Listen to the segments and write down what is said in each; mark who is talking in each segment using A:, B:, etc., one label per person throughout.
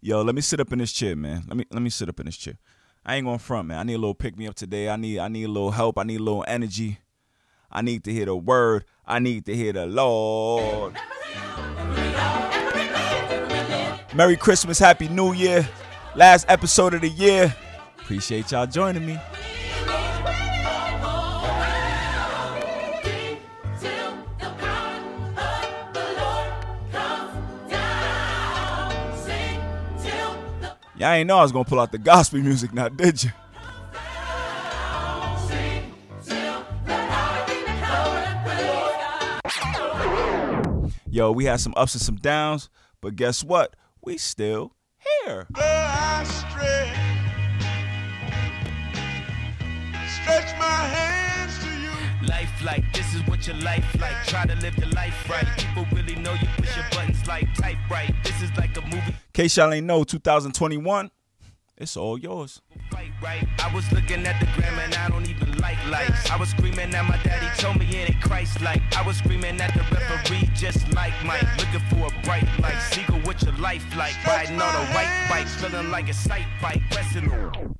A: Yo, let me sit up in this chair, man. Let me sit up in this chair. I ain't gonna front, man. I need a little pick me up today. I need a little help. I need a little energy. I need to hear the word. I need to hear the Lord. Merry Christmas, Happy New Year. Last episode of the year. Appreciate y'all joining me. Y'all ain't know I was going to pull out the gospel music now, did you? Yo, we had some ups and some downs, but guess what? We still here.
B: Stretch my hands to you.
C: Life like, this is what your life like. Try to live the life right. People really know you push your buttons like type right. This is like a movie.
A: In case y'all ain't know, 2021, it's all yours.
C: Fight right. I was looking at the gram and I don't even like lights. I was screaming at my daddy, told me it ain't Christ-like. I was screaming at the referee just like Mike. Looking for a bright light. Seagull, what your life like? Riding on a white bike, feeling like a sight bike. Pressing.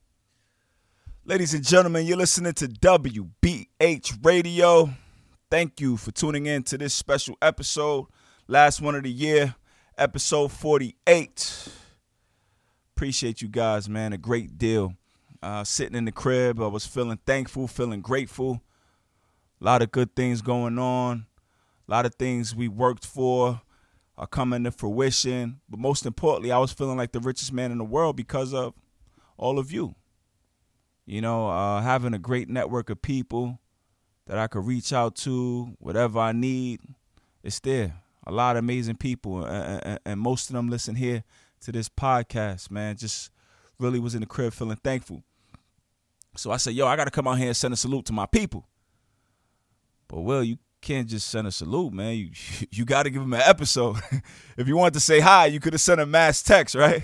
A: Ladies and gentlemen, you're listening to WBH Radio. Thank you for tuning in to this special episode. Last one of the year, episode 48. Appreciate you guys, man, a great deal. Sitting in the crib, I was feeling thankful, feeling grateful. A lot of good things going on. A lot of things we worked for are coming to fruition. But most importantly, I was feeling like the richest man in the world because of all of you. You know, having a great network of people that I could reach out to, whatever I need, it's there. A lot of amazing people, and most of them listen here to this podcast, man. Just really was in the crib feeling thankful. So I said, yo, I got to come out here and send a salute to my people. But, Will, you can't just send a salute, man. You got to give them an episode. If you wanted to say hi, you could have sent a mass text, right?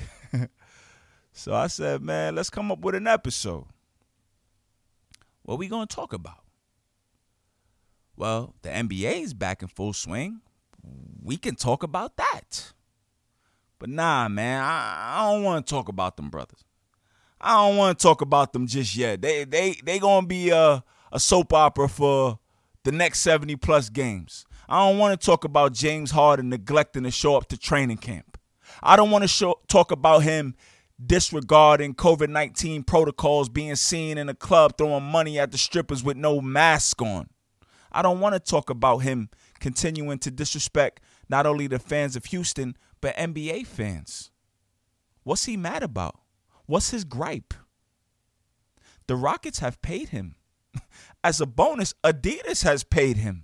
A: So I said, man, let's come up with an episode. What we going to talk about? Well, the NBA is back in full swing. We can talk about that. But nah, man, I don't want to talk about them brothers. I don't want to talk about them just yet. They going to be a soap opera for the next 70-plus games. I don't want to talk about James Harden neglecting to show up to training camp. I don't want to talk about him disregarding COVID-19 protocols, being seen in a club throwing money at the strippers with no mask on. I don't want to talk about him continuing to disrespect not only the fans of Houston, but NBA fans. What's he mad about? What's his gripe? The Rockets have paid him. As a bonus, Adidas has paid him.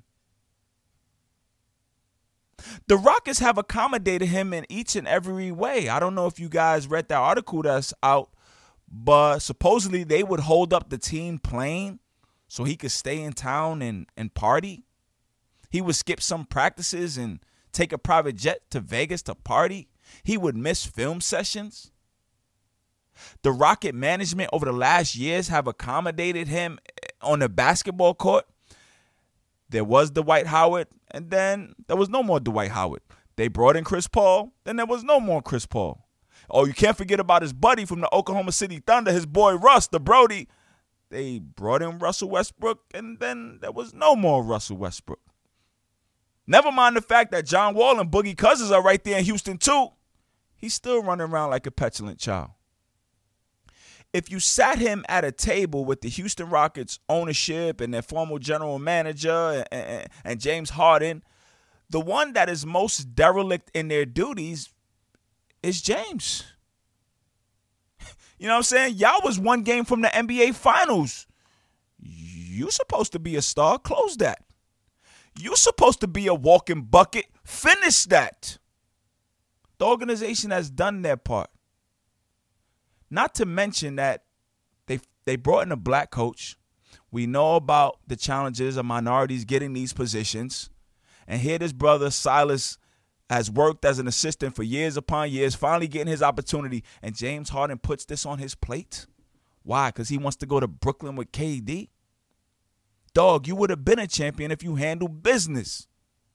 A: The Rockets have accommodated him in each and every way. I don't know if you guys read that article that's out, but supposedly they would hold up the team plane so he could stay in town and party. He would skip some practices and take a private jet to Vegas to party. He would miss film sessions. The Rocket management over the last years have accommodated him on the basketball court. There was Dwight Howard, and then there was no more Dwight Howard. They brought in Chris Paul, then there was no more Chris Paul. Oh, you can't forget about his buddy from the Oklahoma City Thunder, his boy Russ, the Brody. They brought in Russell Westbrook, and then there was no more Russell Westbrook. Never mind the fact that John Wall and Boogie Cousins are right there in Houston too. He's still running around like a petulant child. If you sat him at a table with the Houston Rockets ownership and their former general manager and James Harden, the one that is most derelict in their duties is James. You know what I'm saying? Y'all was one game from the NBA Finals. You supposed to be a star. Close that. You supposed to be a walking bucket. Finish that. The organization has done their part. Not to mention that they brought in a black coach. We know about the challenges of minorities getting these positions. And here this brother, Silas, has worked as an assistant for years upon years, finally getting his opportunity. And James Harden puts this on his plate. Why? Because he wants to go to Brooklyn with KD? Dog, you would have been a champion if you handled business.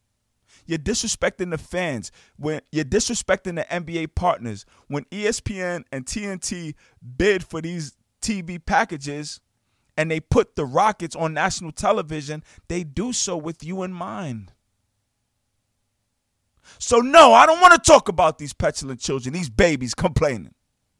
A: You're disrespecting the fans. When you're disrespecting the NBA partners. When ESPN and TNT bid for these TV packages and they put the Rockets on national television, they do so with you in mind. So no, I don't want to talk about these petulant children, these babies complaining.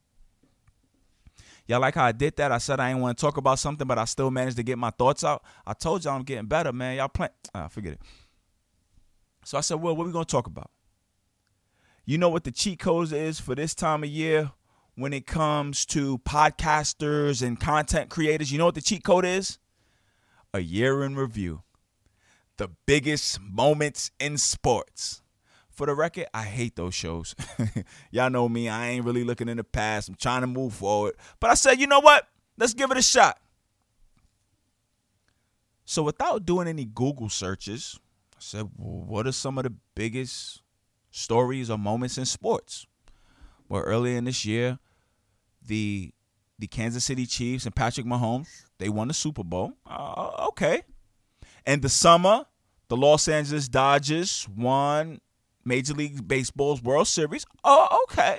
A: Y'all like how I did that? I said I didn't want to talk about something, but I still managed to get my thoughts out. I told y'all I'm getting better, man. Y'all playing. Forget it. So I said, well, what are we going to talk about? You know what the cheat code is for this time of year when it comes to podcasters and content creators? You know what the cheat code is? A year in review. The biggest moments in sports. For the record, I hate those shows. Y'all know me. I ain't really looking in the past. I'm trying to move forward. But I said, you know what? Let's give it a shot. So without doing any Google searches, I said, well, what are some of the biggest stories or moments in sports? Well, earlier in this year, the Kansas City Chiefs and Patrick Mahomes, they won the Super Bowl. Okay. In the summer, the Los Angeles Dodgers won Major League Baseball's World Series. Oh, okay.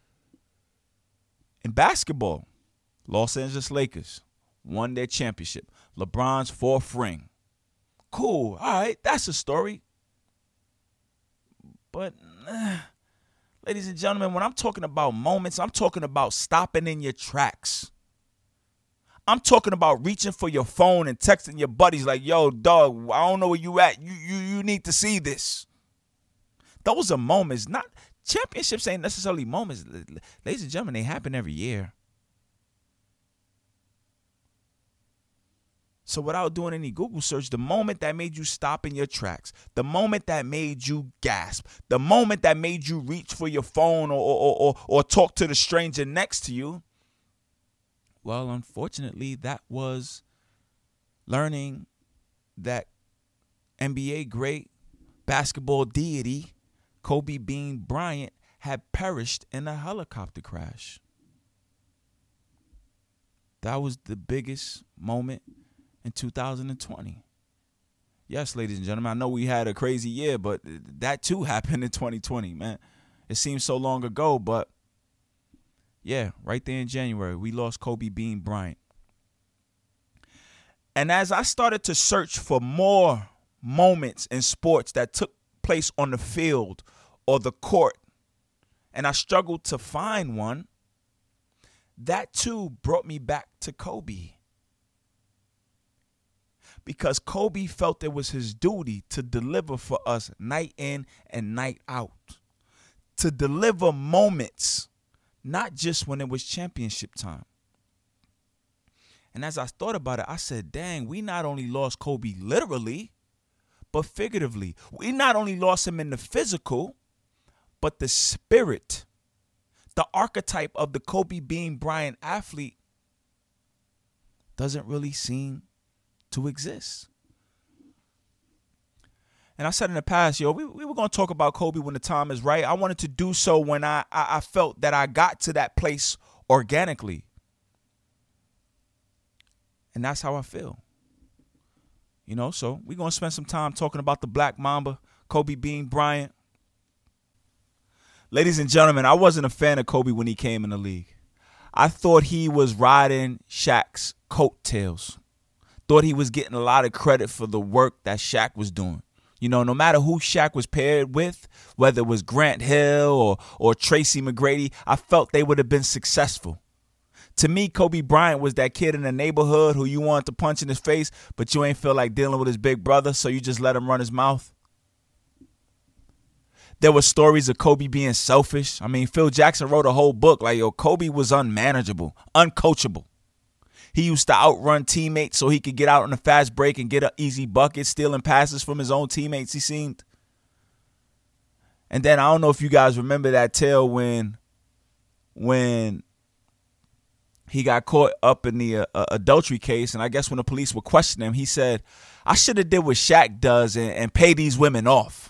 A: In basketball, Los Angeles Lakers won their championship. LeBron's 4th ring. Cool. All right, that's a story. But, ladies and gentlemen, when I'm talking about moments, I'm talking about stopping in your tracks. I'm talking about reaching for your phone and texting your buddies like, yo, dog, I don't know where you at. You need to see this. Those are moments. Not championships ain't necessarily moments. Ladies and gentlemen, they happen every year. So without doing any Google search, the moment that made you stop in your tracks, the moment that made you gasp, the moment that made you reach for your phone or talk to the stranger next to you, well, unfortunately, that was learning that NBA great basketball deity Kobe Bean Bryant had perished in a helicopter crash. That was the biggest moment in 2020. Yes, ladies and gentlemen, I know we had a crazy year, but that too happened in 2020, man. It seems so long ago, but yeah, right there in January, we lost Kobe Bean Bryant. And as I started to search for more moments in sports that took place on the field or the court, and I struggled to find one, that too brought me back to Kobe. Because Kobe felt it was his duty to deliver for us night in and night out. To deliver moments, not just when it was championship time. And as I thought about it, I said, dang, we not only lost Kobe literally, but figuratively. We not only lost him in the physical, but the spirit, the archetype of the Kobe Bean Bryant athlete doesn't really seem to exist. And I said in the past, we were going to talk about Kobe when the time is right. I wanted to do so when I felt that I got to that place organically. And that's how I feel. So we're going to spend some time talking about the Black Mamba, Kobe Bean Bryant. Ladies and gentlemen, I wasn't a fan of Kobe when he came in the league. I thought he was riding Shaq's coattails. Thought he was getting a lot of credit for the work that Shaq was doing. No matter who Shaq was paired with, whether it was Grant Hill or Tracy McGrady, I felt they would have been successful. To me, Kobe Bryant was that kid in the neighborhood who you wanted to punch in his face, but you ain't feel like dealing with his big brother, so you just let him run his mouth. There were stories of Kobe being selfish. Phil Jackson wrote a whole book like, Kobe was unmanageable, uncoachable. He used to outrun teammates so he could get out on a fast break and get an easy bucket, stealing passes from his own teammates, he seemed. And then I don't know if you guys remember that tale when he got caught up in the adultery case. And I guess when the police were questioning him, he said, I should have did what Shaq does and pay these women off.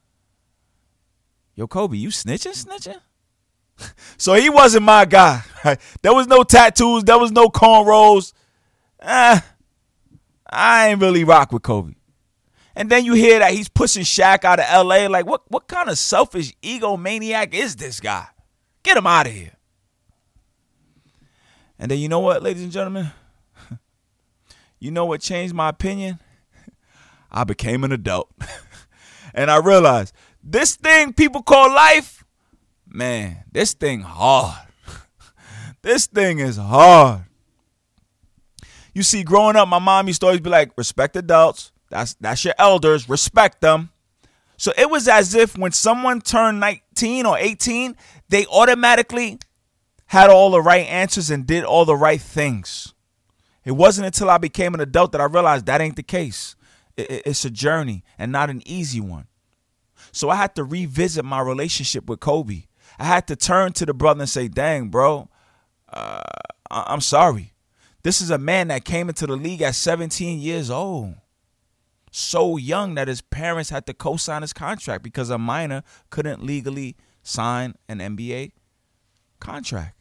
A: Yo, Kobe, you snitching? So he wasn't my guy. Right? There was no tattoos. There was no cornrows. I ain't really rock with Kobe. And then you hear that he's pushing Shaq out of L.A. Like, what kind of selfish egomaniac is this guy? Get him out of here. And then you know what, ladies and gentlemen? You know what changed my opinion? I became an adult. And I realized this thing people call life, man, this thing hard. This thing is hard. You see, growing up, my mom used to always be like, respect adults. That's your elders. Respect them. So it was as if when someone turned 19 or 18, they automatically had all the right answers and did all the right things. It wasn't until I became an adult that I realized that ain't the case. It's a journey and not an easy one. So I had to revisit my relationship with Kobe. I had to turn to the brother and say, dang, bro, I'm sorry. This is a man that came into the league at 17 years old. So young that his parents had to co-sign his contract because a minor couldn't legally sign an NBA contract.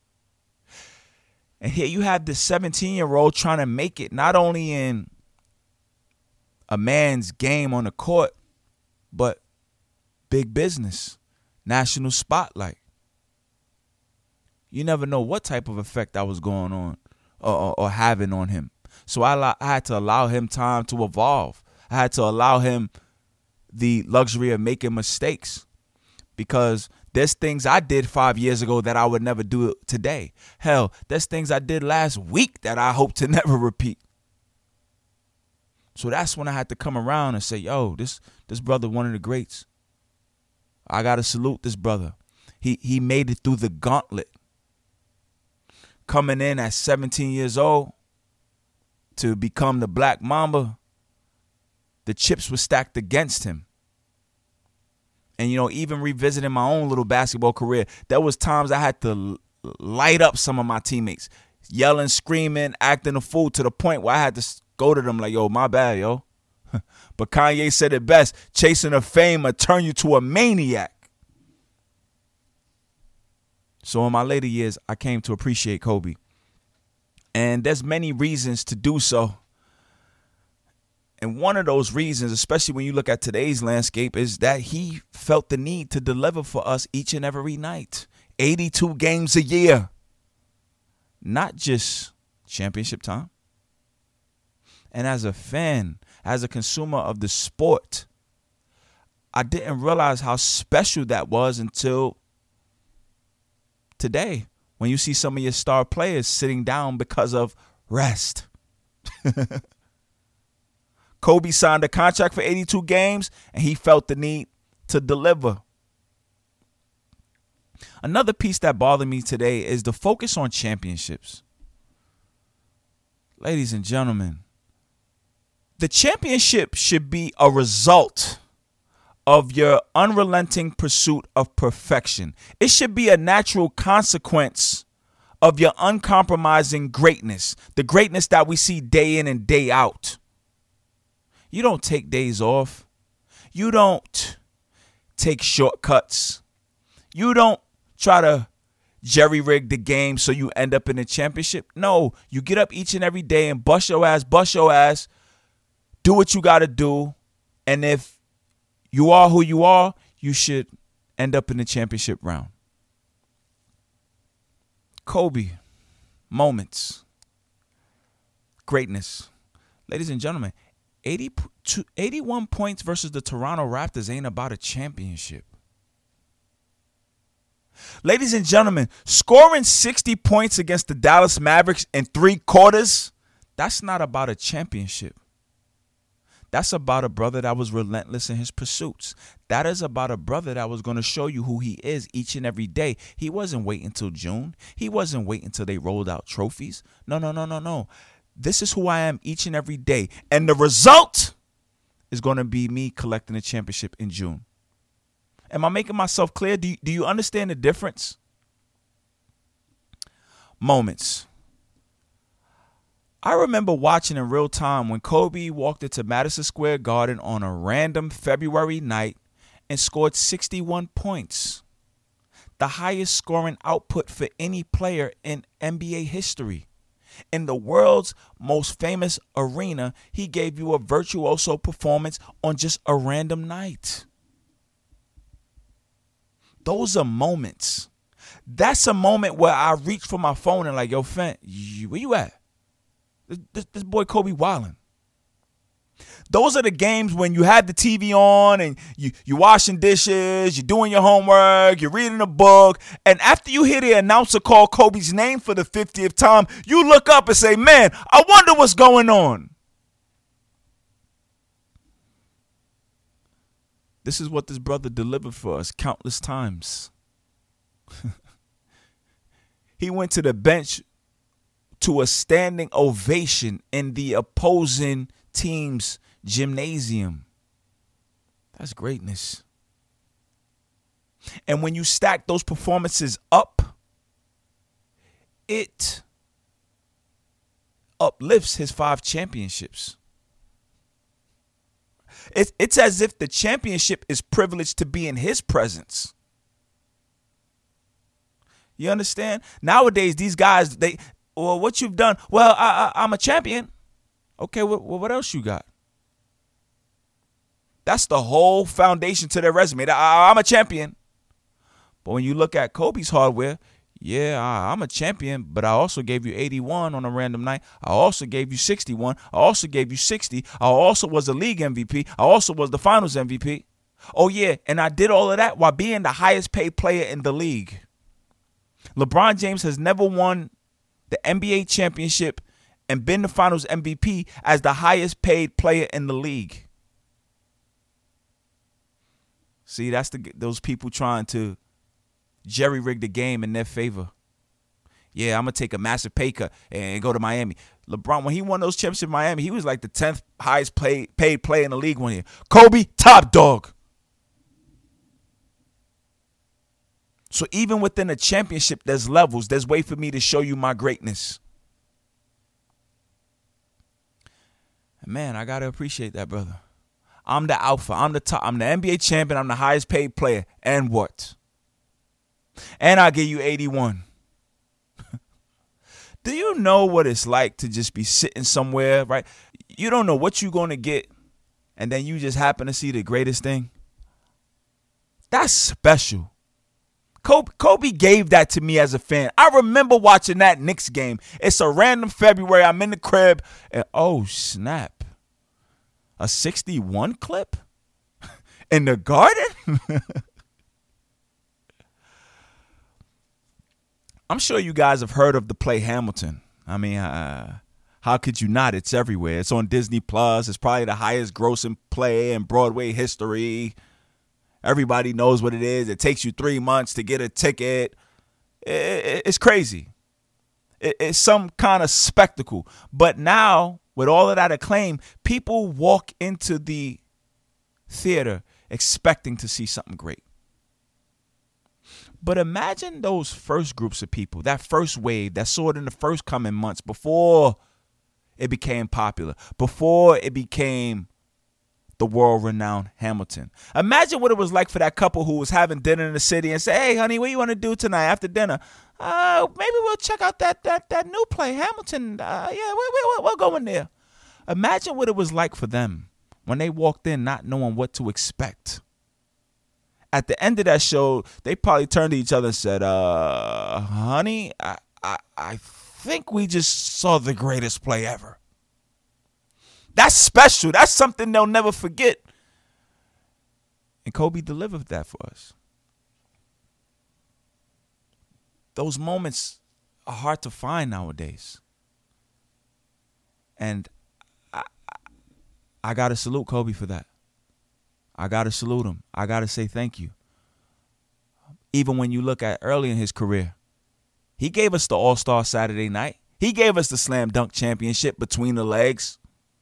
A: And here you have this 17-year-old trying to make it not only in a man's game on the court, but big business, national spotlight. You never know what type of effect that was going on or having on him. So I had to allow him time to evolve. I had to allow him the luxury of making mistakes because there's things I did 5 years ago that I would never do today. Hell, there's things I did last week that I hope to never repeat. So that's when I had to come around and say, yo, this brother, one of the greats. I got to salute this brother. He made it through the gauntlet. Coming in at 17 years old to become the Black Mamba, the chips were stacked against him. And, you know, even revisiting my own little basketball career, there was times I had to light up some of my teammates, yelling, screaming, acting a fool to the point where I had to go to them like, yo, my bad, yo. But Kanye said it best, chasing a fame will turn you to a maniac. So in my later years, I came to appreciate Kobe. And there's many reasons to do so. And one of those reasons, especially when you look at today's landscape, is that he felt the need to deliver for us each and every night. 82 games a year. Not just championship time. And as a fan, as a consumer of the sport, I didn't realize how special that was until today, when you see some of your star players sitting down because of rest. Kobe signed a contract for 82 games, and he felt the need to deliver. Another piece that bothered me today is the focus on championships. Ladies and gentlemen, the championship should be a result of your unrelenting pursuit of perfection. It should be a natural consequence of your uncompromising greatness, the greatness that we see day in and day out. You don't take days off. You don't take shortcuts. You don't try to jerry-rig the game so you end up in a championship. No, you get up each and every day and bust your ass, do what you got to do, and if you are who you are, you should end up in the championship round. Kobe, moments, greatness. Ladies and gentlemen, 81 points versus the Toronto Raptors ain't about a championship. Ladies and gentlemen, scoring 60 points against the Dallas Mavericks in 3 quarters, that's not about a championship. That's about a brother that was relentless in his pursuits. That is about a brother that was going to show you who he is each and every day. He wasn't waiting until June. He wasn't waiting until they rolled out trophies. No. This is who I am each and every day. And the result is going to be me collecting a championship in June. Am I making myself clear? Do you understand the difference? Moments. I remember watching in real time when Kobe walked into Madison Square Garden on a random February night and scored 61 points. The highest scoring output for any player in NBA history. In the world's most famous arena, he gave you a virtuoso performance on just a random night. Those are moments. That's a moment where I reach for my phone and like, yo, Fent, where you at? This boy Kobe wildin'. Those are the games when you have the TV on and you washing dishes, you're doing your homework, you're reading a book, and after you hear the announcer call Kobe's name for the 50th time, you look up and say, man, I wonder what's going on. This is what this brother delivered for us countless times. He went to the bench to a standing ovation in the opposing team's gymnasium. That's greatness. And when you stack those performances up, it uplifts his 5 championships. It's as if the championship is privileged to be in his presence. You understand? Nowadays, these guys, well, what you've done, well, I'm a champion. Okay, well, what else you got? That's the whole foundation to their resume. I'm a champion. But when you look at Kobe's hardware, yeah, I'm a champion, but I also gave you 81 on a random night. I also gave you 61. I also gave you 60. I also was the league MVP. I also was the finals MVP. Oh, yeah, and I did all of that while being the highest paid player in the league. LeBron James has never won the NBA championship and been the finals MVP as the highest paid player in the league. See, that's those people trying to jerry-rig the game in their favor. Yeah, I'm going to take a massive pay cut and go to Miami. LeBron, when he won those championships in Miami, he was like the 10th highest paid player in the league one year. Kobe, top dog. So even within a championship, there's levels. There's way for me to show you my greatness. And man, I got to appreciate that, brother. I'm the alpha. I'm the top. I'm the NBA champion. I'm the highest paid player. And what? And I'll give you 81. Do you know what it's like to just be sitting somewhere, right? You don't know what you're going to get, and then you just happen to see the greatest thing? That's special. Kobe gave that to me as a fan. I remember watching that Knicks game. It's a random February. I'm in the crib, and oh, snap. A 61 clip? In the Garden? I'm sure you guys have heard of the play Hamilton. I mean, how could you not? It's everywhere. It's on Disney Plus. It's probably the highest grossing play in Broadway history. Everybody knows what it is. It takes you 3 months to get a ticket. It's crazy. It's some kind of spectacle. But now, with all of that acclaim, people walk into the theater expecting to see something great. But imagine those first groups of people, that first wave that saw it in the first coming months before it became popular, before it became the world-renowned Hamilton. Imagine what it was like for that couple who was having dinner in the city and say, hey, honey, what you want to do tonight after dinner? Maybe we'll check out that new play, Hamilton. We'll go in there. Imagine what it was like for them when they walked in not knowing what to expect. At the end of that show, they probably turned to each other and said, honey, I think we just saw the greatest play ever. That's special. That's something they'll never forget. And Kobe delivered that for us. Those moments are hard to find nowadays. And I got to salute Kobe for that. I got to salute him. I got to say thank you. Even when you look at early in his career, he gave us the All-Star Saturday night. He gave us the Slam Dunk Championship between the legs.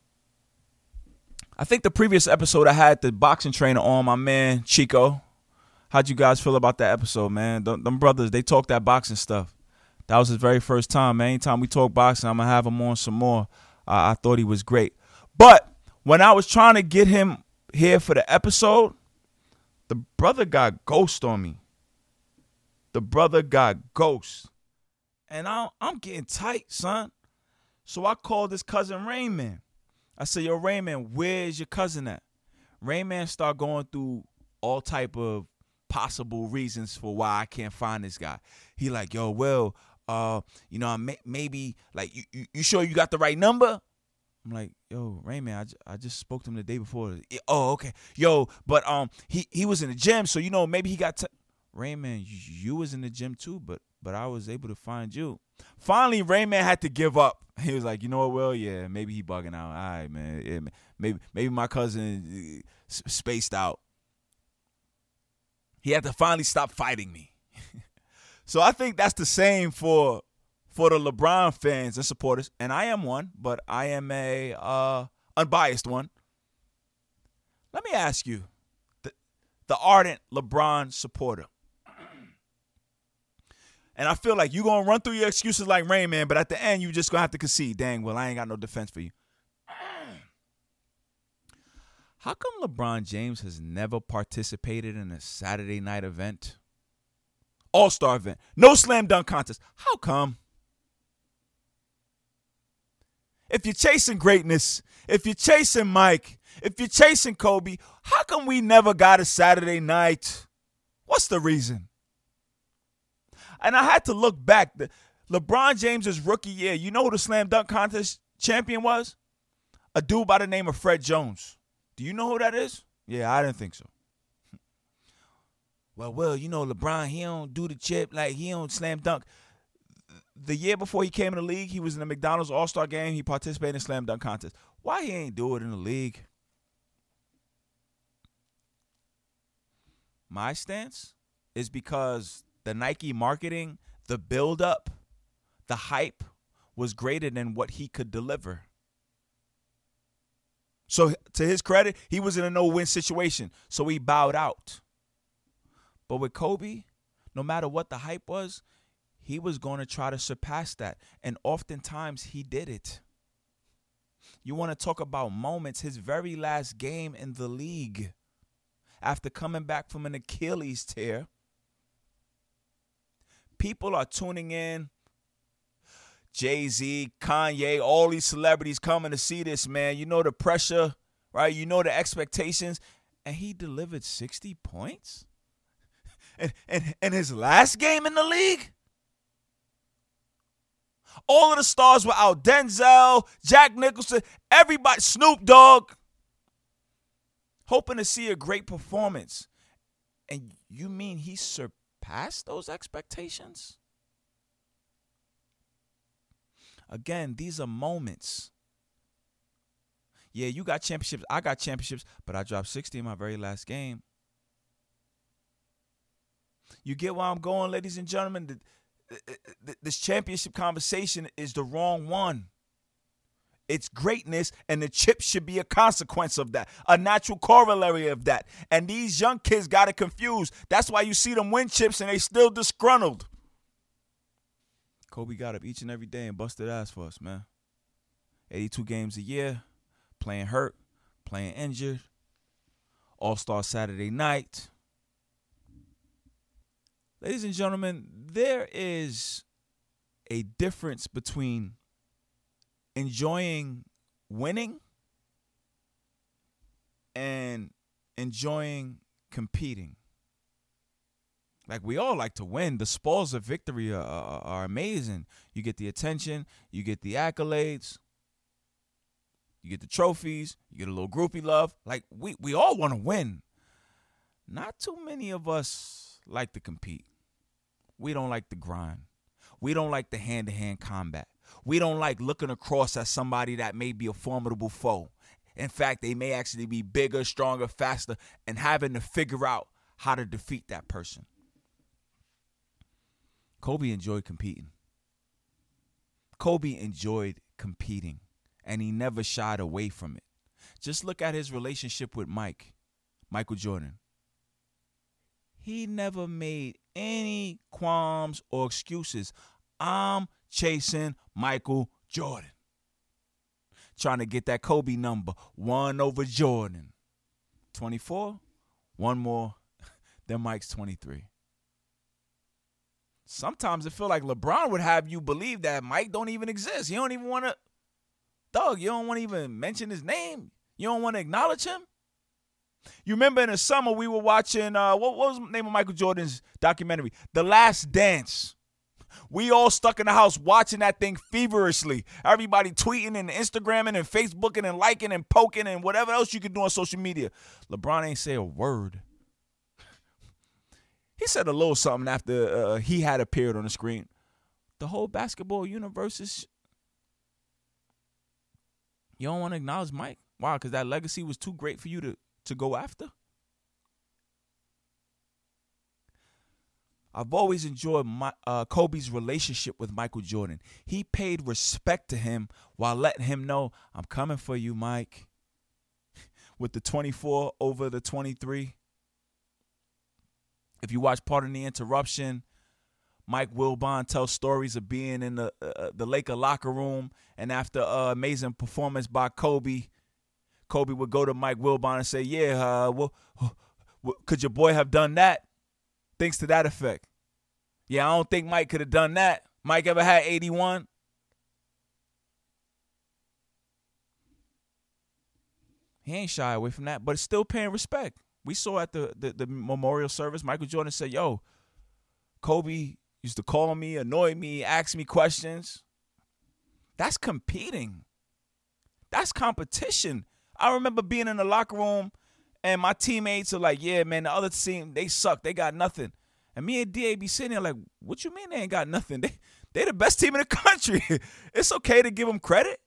A: I think the previous episode I had the boxing trainer on, my man Chico. How'd you guys feel about that episode, man? Them brothers, they talk that boxing stuff. That was his very first time, man. Anytime we talk boxing, I'm going to have him on some more. I thought he was great. But when I was trying to get him here for the episode, the brother got ghost on me. The brother got ghost. And I'm getting tight, son. So I called his cousin Raymond. I said, yo, Raymond, where's your cousin at? Raymond started going through all type of possible reasons for why I can't find this guy. He like, yo, Will, maybe, like, you sure you got the right number? I'm like, yo, Raymond, I just spoke to him the day before. Oh, okay. Yo, but he was in the gym, so, maybe he got Raymond, you was in the gym too, but I was able to find you. Finally, Raymond had to give up. He was like, you know what, Will? Yeah, maybe he bugging out. All right, man. Yeah, maybe my cousin spaced out. He had to finally stop fighting me. So I think that's the same for the LeBron fans and supporters. And I am one, but I am a unbiased one. Let me ask you, the ardent LeBron supporter. And I feel like you're going to run through your excuses like Rain Man, but at the end, you just going to have to concede. Dang, well, I ain't got no defense for you. How come LeBron James has never participated in a Saturday night event? All-star event. No slam dunk contest. How come? If you're chasing greatness, if you're chasing Mike, if you're chasing Kobe, how come we never got a Saturday night? What's the reason? And I had to look back. LeBron James' rookie year, you know who the slam dunk contest champion was? A dude by the name of Fred Jones. Do you know who that is? Yeah, I didn't think so. Well, LeBron, he don't do the chip, like he don't slam dunk. The year before he came in the league, he was in the McDonald's All-Star game. He participated in slam dunk contest. Why he ain't do it in the league? My stance is because the Nike marketing, the build-up, the hype was greater than what he could deliver. So to his credit, he was in a no-win situation, so he bowed out. But with Kobe, no matter what the hype was, he was going to try to surpass that, and oftentimes he did it. You want to talk about moments, his very last game in the league, after coming back from an Achilles tear, people are tuning in. Jay-Z, Kanye, all these celebrities coming to see this, man. You know the pressure, right? You know the expectations. And he delivered 60 points? And his last game in the league? All of the stars were out. Denzel, Jack Nicholson, everybody, Snoop Dogg. Hoping to see a great performance. And you mean he surpassed those expectations? Again, these are moments. Yeah, you got championships. I got championships, but I dropped 60 in my very last game. You get where I'm going, ladies and gentlemen? This championship conversation is the wrong one. It's greatness, and the chip should be a consequence of that, a natural corollary of that. And these young kids got it confused. That's why you see them win chips, and they still disgruntled. Kobe got up each and every day and busted ass for us, man. 82 games a year, playing hurt, playing injured, All-Star Saturday night. Ladies and gentlemen, there is a difference between enjoying winning and enjoying competing. Like, we all like to win. The spoils of victory are amazing. You get the attention. You get the accolades. You get the trophies. You get a little groupie love. Like, we all want to win. Not too many of us like to compete. We don't like the grind. We don't like the hand-to-hand combat. We don't like looking across at somebody that may be a formidable foe. In fact, they may actually be bigger, stronger, faster, and having to figure out how to defeat that person. Kobe enjoyed competing. Kobe enjoyed competing, and he never shied away from it. Just look at his relationship with Michael Jordan. He never made any qualms or excuses. I'm chasing Michael Jordan. Trying to get that Kobe number, 1 over Jordan. 24, one more than Mike's 23. Sometimes it feel like LeBron would have you believe that Mike don't even exist. He don't even want to thug. You don't want to even mention his name. You don't want to acknowledge him. You remember in the summer we were watching, what was the name of Michael Jordan's documentary? The Last Dance. We all stuck in the house watching that thing feverishly. Everybody tweeting and Instagramming and Facebooking and liking and poking and whatever else you could do on social media. LeBron ain't say a word. He said a little something after he had appeared on the screen. The whole basketball universe is... You don't want to acknowledge Mike? Why? Because that legacy was too great for you to go after? I've always enjoyed Kobe's relationship with Michael Jordan. He paid respect to him while letting him know, I'm coming for you, Mike. With the 24 over the 23. If you watch Pardon the Interruption, Mike Wilbon tells stories of being in the Laker locker room, and after an amazing performance by Kobe would go to Mike Wilbon and say, yeah, could your boy have done that? Things to that effect. Yeah, I don't think Mike could have done that. Mike ever had 81? He ain't shy away from that, but it's still paying respect. We saw at the memorial service, Michael Jordan said, yo, Kobe used to call me, annoy me, ask me questions. That's competing. That's competition. I remember being in the locker room and my teammates are like, yeah, man, the other team, they suck. They got nothing. And me and D.A. be sitting there like, what you mean they ain't got nothing? They the best team in the country. It's okay to give them credit.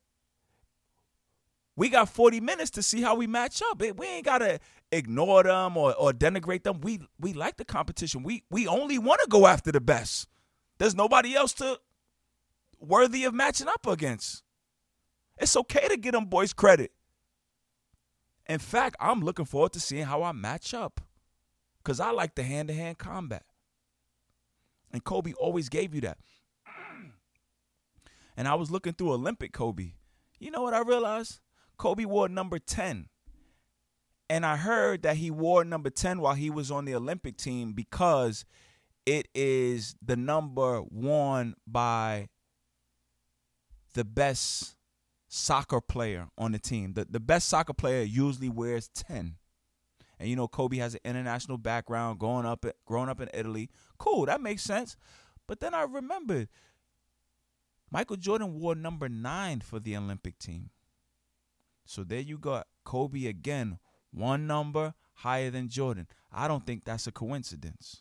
A: We got 40 minutes to see how we match up. We ain't got to ignore them or denigrate them. We like the competition. We only want to go after the best. There's nobody else worthy of matching up against. It's okay to give them boys credit. In fact, I'm looking forward to seeing how I match up because I like the hand-to-hand combat. And Kobe always gave you that. And I was looking through Olympic Kobe. You know what I realized? Kobe wore number 10. And I heard that he wore number 10 while he was on the Olympic team because it is the number worn by the best soccer player on the team. The best soccer player usually wears 10. And you know Kobe has an international background, growing up in Italy. Cool, that makes sense. But then I remembered Michael Jordan wore number 9 for the Olympic team. So there you got Kobe again, one number higher than Jordan. I don't think that's a coincidence.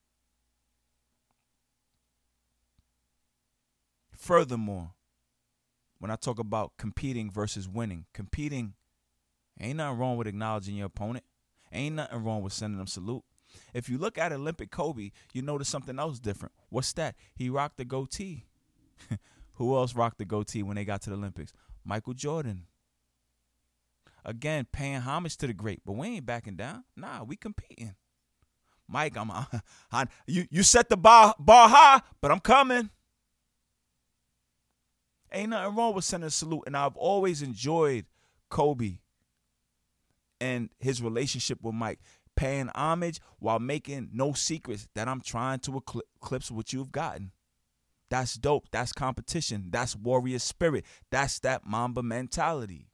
A: Furthermore, when I talk about competing versus winning, competing, ain't nothing wrong with acknowledging your opponent. Ain't nothing wrong with sending them salute. If you look at Olympic Kobe, you notice something else different. What's that? He rocked the goatee. Who else rocked the goatee when they got to the Olympics? Michael Jordan. Again, paying homage to the great, but we ain't backing down. Nah, we competing. Mike, you set the bar high, but I'm coming. Ain't nothing wrong with sending a salute, and I've always enjoyed Kobe and his relationship with Mike, paying homage while making no secrets that I'm trying to eclipse what you've gotten. That's dope. That's competition. That's warrior spirit. That's that Mamba mentality.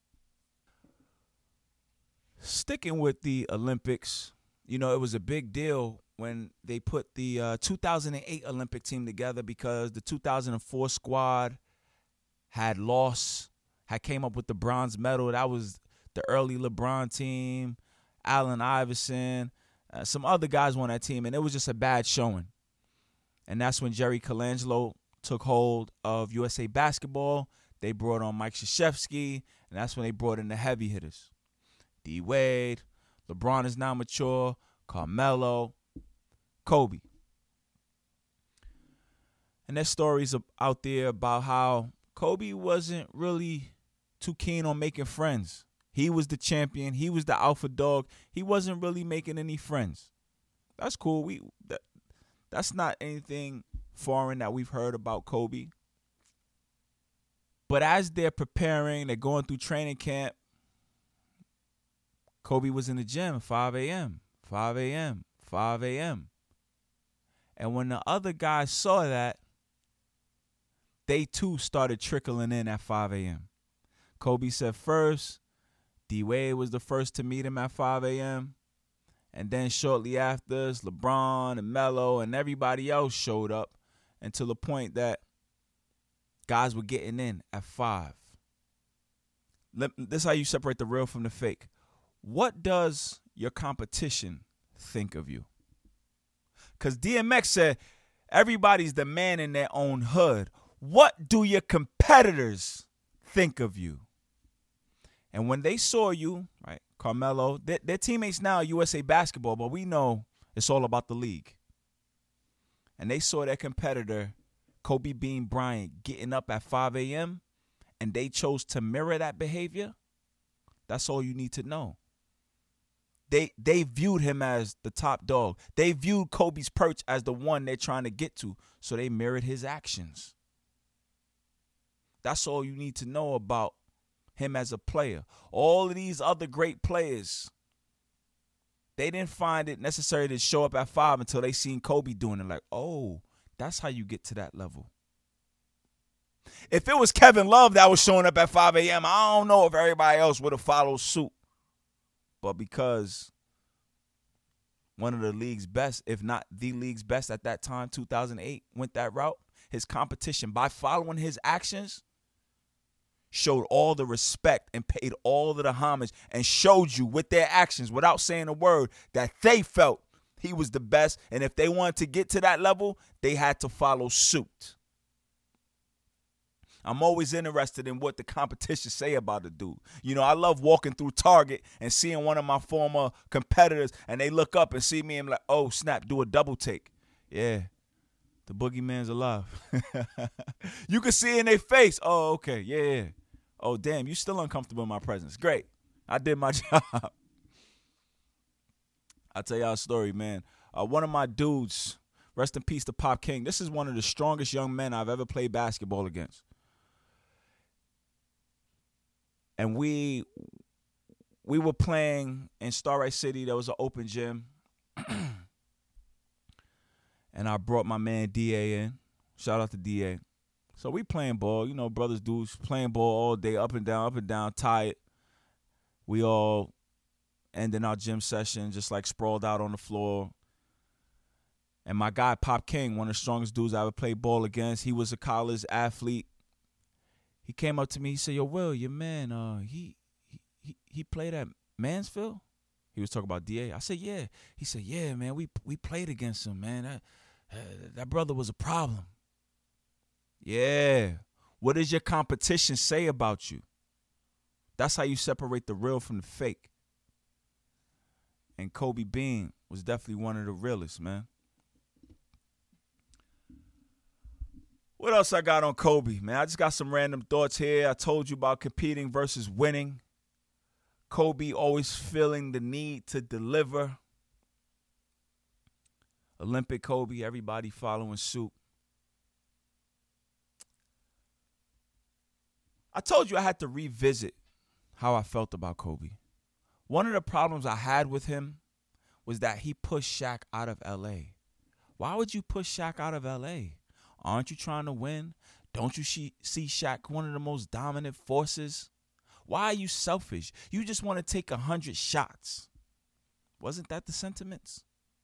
A: Sticking with the Olympics, you know, it was a big deal when they put the 2008 Olympic team together because the 2004 squad had came up with the bronze medal. That was the early LeBron team, Allen Iverson, some other guys on that team, and it was just a bad showing. And that's when Jerry Colangelo took hold of USA Basketball. They brought on Mike Krzyzewski, and that's when they brought in the heavy hitters. D. Wade, LeBron is now mature, Carmelo, Kobe. And there's stories out there about how Kobe wasn't really too keen on making friends. He was the champion. He was the alpha dog. He wasn't really making any friends. That's cool. That's not anything foreign that we've heard about Kobe. But as they're preparing, they're going through training camp, Kobe was in the gym 5 a.m., 5 a.m., 5 a.m. And when the other guys saw that, they too started trickling in at 5 a.m. Kobe said first, D-Wade was the first to meet him at 5 a.m. And then shortly after, LeBron and Melo and everybody else showed up until the point that guys were getting in at 5. This is how you separate the real from the fake. What does your competition think of you? Because DMX said, everybody's the man in their own hood. What do your competitors think of you? And when they saw you, right, Carmelo, they're teammates now at USA Basketball, but we know it's all about the league. And they saw their competitor, Kobe Bean Bryant, getting up at 5 a.m., and they chose to mirror that behavior. That's all you need to know. They viewed him as the top dog. They viewed Kobe's perch as the one they're trying to get to, so they mirrored his actions. That's all you need to know about him as a player. All of these other great players, they didn't find it necessary to show up at 5 until they seen Kobe doing it. Like, oh, that's how you get to that level. If it was Kevin Love that was showing up at 5 a.m., I don't know if everybody else would have followed suit. But because one of the league's best, if not the league's best at that time, 2008, went that route, his competition, by following his actions, showed all the respect and paid all of the homage and showed you with their actions, without saying a word, that they felt he was the best. And if they wanted to get to that level, they had to follow suit. I'm always interested in what the competition say about a dude. You know, I love walking through Target and seeing one of my former competitors, and they look up and see me and like, oh, snap, do a double take. Yeah, the boogeyman's alive. You can see in their face, oh, okay, yeah. Oh, damn, you still uncomfortable in my presence. Great. I did my job. I'll tell y'all a story, man. One of my dudes, rest in peace to Pop King, this is one of the strongest young men I've ever played basketball against. And we were playing in Starlight City. There was an open gym. And I brought my man D.A. in. Shout out to D.A. So we playing ball. You know, brothers, dudes, playing ball all day, up and down, tired. We all ending our gym session just like sprawled out on the floor. And my guy, Pop King, one of the strongest dudes I ever played ball against, he was a college athlete. He came up to me. He said, "Yo, Will, your man, he played at Mansfield?" He was talking about DA. I said, "Yeah." He said, "Yeah, man, we played against him, man. That brother was a problem." Yeah. What does your competition say about you? That's how you separate the real from the fake. And Kobe Bean was definitely one of the realest, man. What else I got on Kobe, man? I just got some random thoughts here. I told you about competing versus winning. Kobe always feeling the need to deliver. Olympic Kobe, everybody following suit. I told you I had to revisit how I felt about Kobe. One of the problems I had with him was that he pushed Shaq out of L.A. Why would you push Shaq out of L.A.? Aren't you trying to win? Don't you see Shaq one of the most dominant forces? Why are you selfish? You just want to take 100 shots. Wasn't that the sentiments?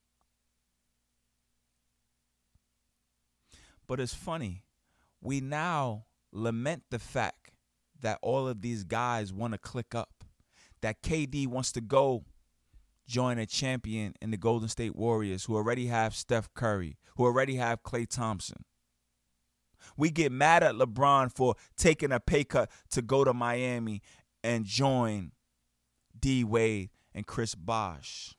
A: But it's funny. We now lament the fact that all of these guys want to click up. That KD wants to go join a champion in the Golden State Warriors who already have Steph Curry, who already have Klay Thompson. We get mad at LeBron for taking a pay cut to go to Miami and join D-Wade and Chris Bosh.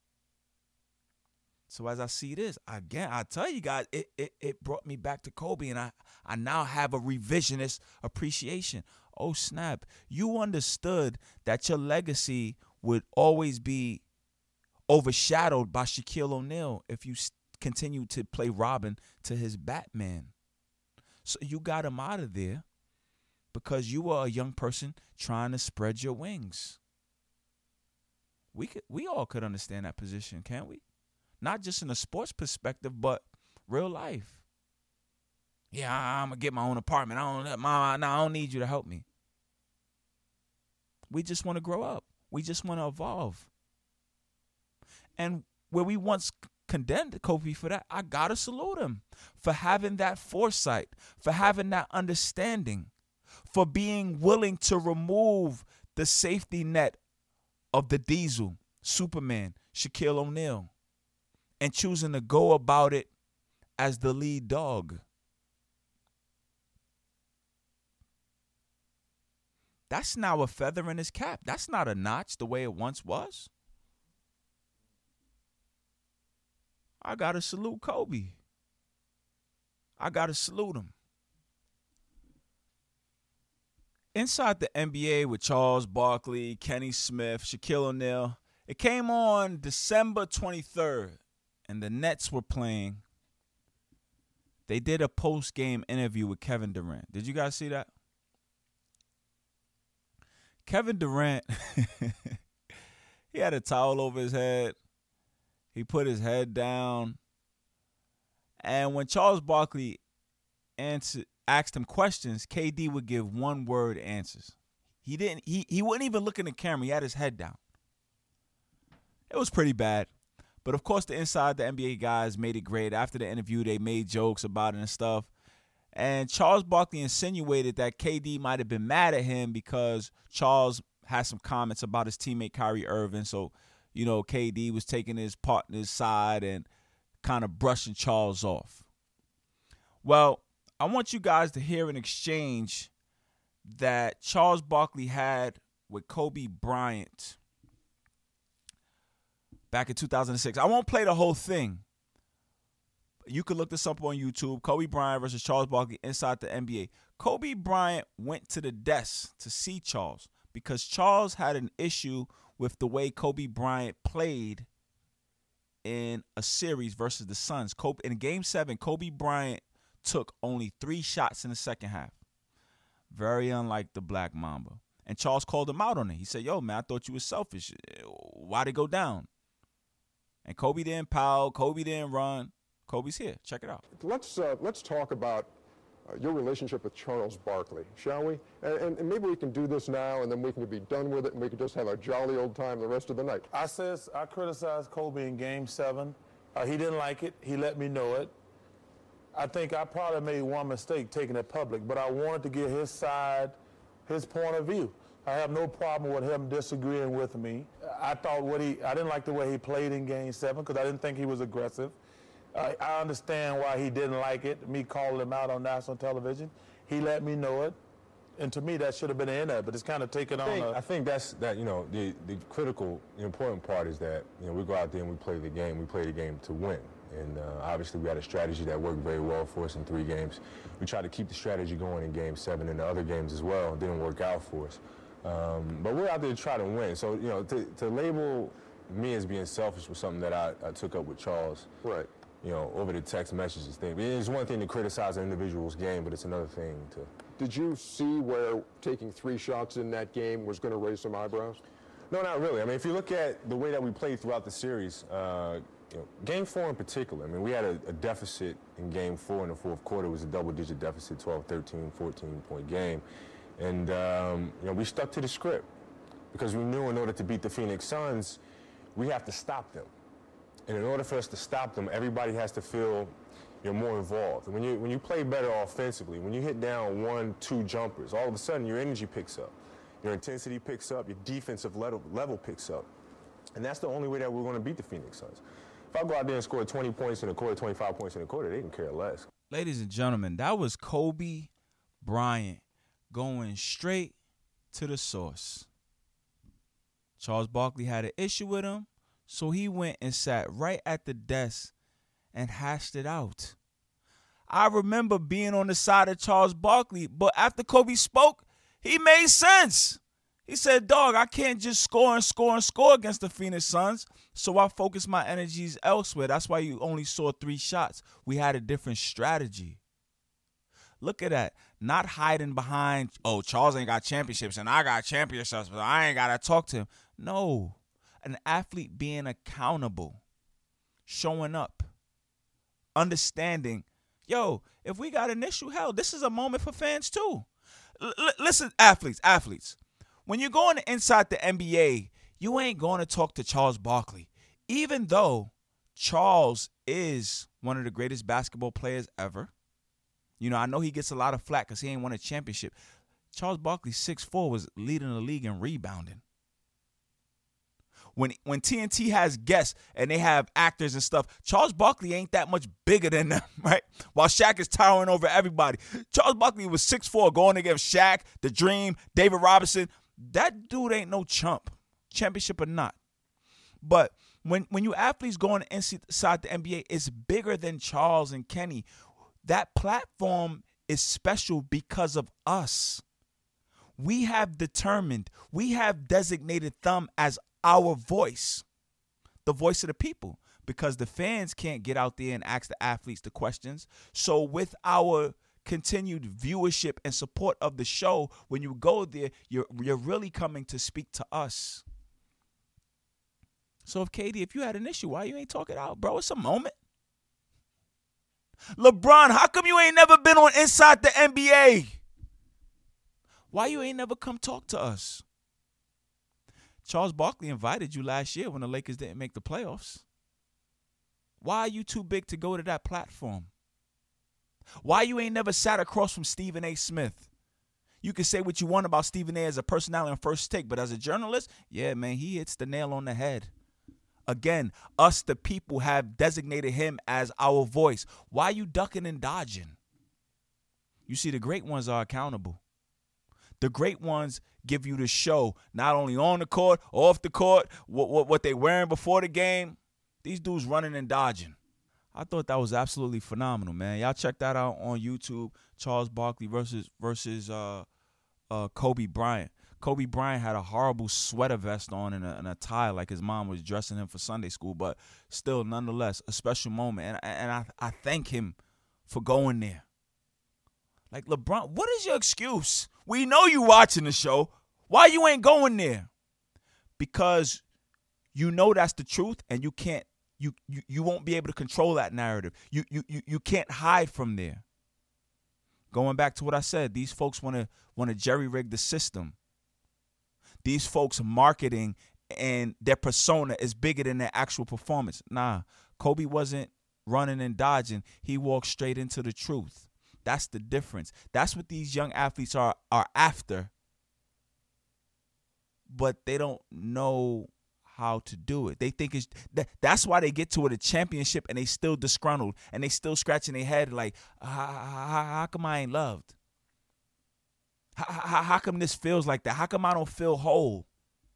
A: So as I see this, again, I tell you guys, it brought me back to Kobe, and I now have a revisionist appreciation. Oh, snap. You understood that your legacy would always be overshadowed by Shaquille O'Neal if you continue to play Robin to his Batman. So you got him out of there because you were a young person trying to spread your wings. We all could understand that position, can't we? Not just in a sports perspective, but real life. Yeah, I'm gonna get my own apartment. I don't need you to help me. We just want to grow up. We just want to evolve. And where we once condemned Kobe for that, I got to salute him for having that foresight, for having that understanding, for being willing to remove the safety net of the Diesel, Superman, Shaquille O'Neal, and choosing to go about it as the lead dog. That's now a feather in his cap. That's not a notch the way it once was. I got to salute Kobe. I got to salute him. Inside the NBA with Charles Barkley, Kenny Smith, Shaquille O'Neal, it came on December 23rd, and the Nets were playing. They did a post-game interview with Kevin Durant. Did you guys see that? Kevin Durant, he had a towel over his head. He put his head down. And when Charles Barkley asked him questions, KD would give one-word answers. He wouldn't even look in the camera. He had his head down. It was pretty bad. But, of course, the Inside the NBA guys made it great. After the interview, they made jokes about it and stuff. And Charles Barkley insinuated that KD might have been mad at him because Charles had some comments about his teammate Kyrie Irving. So, KD was taking his partner's side and kind of brushing Charles off. Well, I want you guys to hear an exchange that Charles Barkley had with Kobe Bryant back in 2006. I won't play the whole thing. You can look this up on YouTube. Kobe Bryant versus Charles Barkley inside the NBA. Kobe Bryant went to the desk to see Charles because Charles had an issue with the way Kobe Bryant played in a series versus the Suns. In Game 7, Kobe Bryant took only 3 shots in the second half. Very unlike the Black Mamba. And Charles called him out on it. He said, yo, man, I thought you were selfish. Why'd it go down? And Kobe didn't pout. Kobe didn't run. Kobe's here. Check it out.
D: Let's talk about your relationship with Charles Barkley, shall we? And maybe we can do this now, and then we can be done with it, and we can just have a jolly old time the rest of the night.
E: I criticized Kobe in Game 7. He didn't like it. He let me know it. I think I probably made one mistake taking it public, but I wanted to get his side, his point of view. I have no problem with him disagreeing with me. I didn't like the way he played in Game 7 because I didn't think he was aggressive. I understand why he didn't like it, me calling him out on national television. He let me know it. And to me, that should have been the end of it, but it's kind of taken on
F: I think that's the critical, important part is that, we go out there and we play the game. We play the game to win. And obviously we had a strategy that worked very well for us in 3 games. We tried to keep the strategy going in Game 7 and the other games as well. It didn't work out for us. But we're out there to try to win. So, to label me as being selfish was something that I took up with Charles.
D: Right.
F: Over the text messages thing. It's one thing to criticize an individual's game, but it's another thing to...
D: Did you see where taking 3 shots in that game was going to raise some eyebrows?
F: No, not really. I mean, if you look at the way that we played throughout the series, Game 4 in particular, we had a deficit in Game 4 in the fourth quarter. It was a double-digit deficit, 12, 13, 14-point game. And, we stuck to the script because we knew in order to beat the Phoenix Suns, we have to stop them. And in order for us to stop them, everybody has to feel more involved. When you play better offensively, when you hit down 1, 2 jumpers, all of a sudden your energy picks up, your intensity picks up, your defensive level picks up. And that's the only way that we're going to beat the Phoenix Suns. If I go out there and score 20 points in a quarter, 25 points in a quarter, they can care less.
A: Ladies and gentlemen, that was Kobe Bryant going straight to the source. Charles Barkley had an issue with him. So he went and sat right at the desk and hashed it out. I remember being on the side of Charles Barkley, but after Kobe spoke, he made sense. He said, dog, I can't just score and score and score against the Phoenix Suns, so I focused my energies elsewhere. That's why you only saw 3 shots. We had a different strategy. Look at that. Not hiding behind, oh, Charles ain't got championships and I got championships, but I ain't got to talk to him. No. An athlete being accountable, showing up, understanding, if we got an issue, hell, this is a moment for fans too. Listen, athletes, when you're going inside the NBA, you ain't going to talk to Charles Barkley, even though Charles is one of the greatest basketball players ever. You know, I know he gets a lot of flack because he ain't won a championship. Charles Barkley, 6'4", was leading the league in rebounding. When TNT has guests and they have actors and stuff, Charles Barkley ain't that much bigger than them, right? While Shaq is towering over everybody. Charles Barkley was 6'4", going against Shaq, The Dream, David Robinson. That dude ain't no chump, championship or not. But when you athletes going inside the NBA, it's bigger than Charles and Kenny. That platform is special because of us. We have designated them as our voice, the voice of the people, because the fans can't get out there and ask the athletes the questions. So with our continued viewership and support of the show, when you go there, you're really coming to speak to us. So if you had an issue, why you ain't talking out, bro? It's a moment. LeBron, how come you ain't never been on Inside the NBA? Why you ain't never come talk to us? Charles Barkley invited you last year when the Lakers didn't make the playoffs. Why are you too big to go to that platform? Why you ain't never sat across from Stephen A. Smith? You can say what you want about Stephen A. as a personality on First Take, but as a journalist, yeah, man, he hits the nail on the head. Again, us, the people, have designated him as our voice. Why you ducking and dodging? You see, the great ones are accountable. The great ones give you the show, not only on the court, off the court, what they wearing before the game. These dudes running and dodging. I thought that was absolutely phenomenal, man. Y'all check that out on YouTube. Charles Barkley versus Kobe Bryant. Kobe Bryant had a horrible sweater vest on and a tie like his mom was dressing him for Sunday school, but still, nonetheless, a special moment. And I thank him for going there. Like, LeBron, what is your excuse? We know you watching the show. Why you ain't going there? Because you know that's the truth, and you can't. You won't be able to control that narrative. You can't hide from there. Going back to what I said, these folks want to jerry-rig the system. These folks' marketing and their persona is bigger than their actual performance. Nah, Kobe wasn't running and dodging. He walked straight into the truth. That's the difference. That's what these young athletes are after. But they don't know how to do it. They think that's why they get to a championship and they still disgruntled and they still scratching their head like, how come I ain't loved? How come this feels like that? How come I don't feel whole?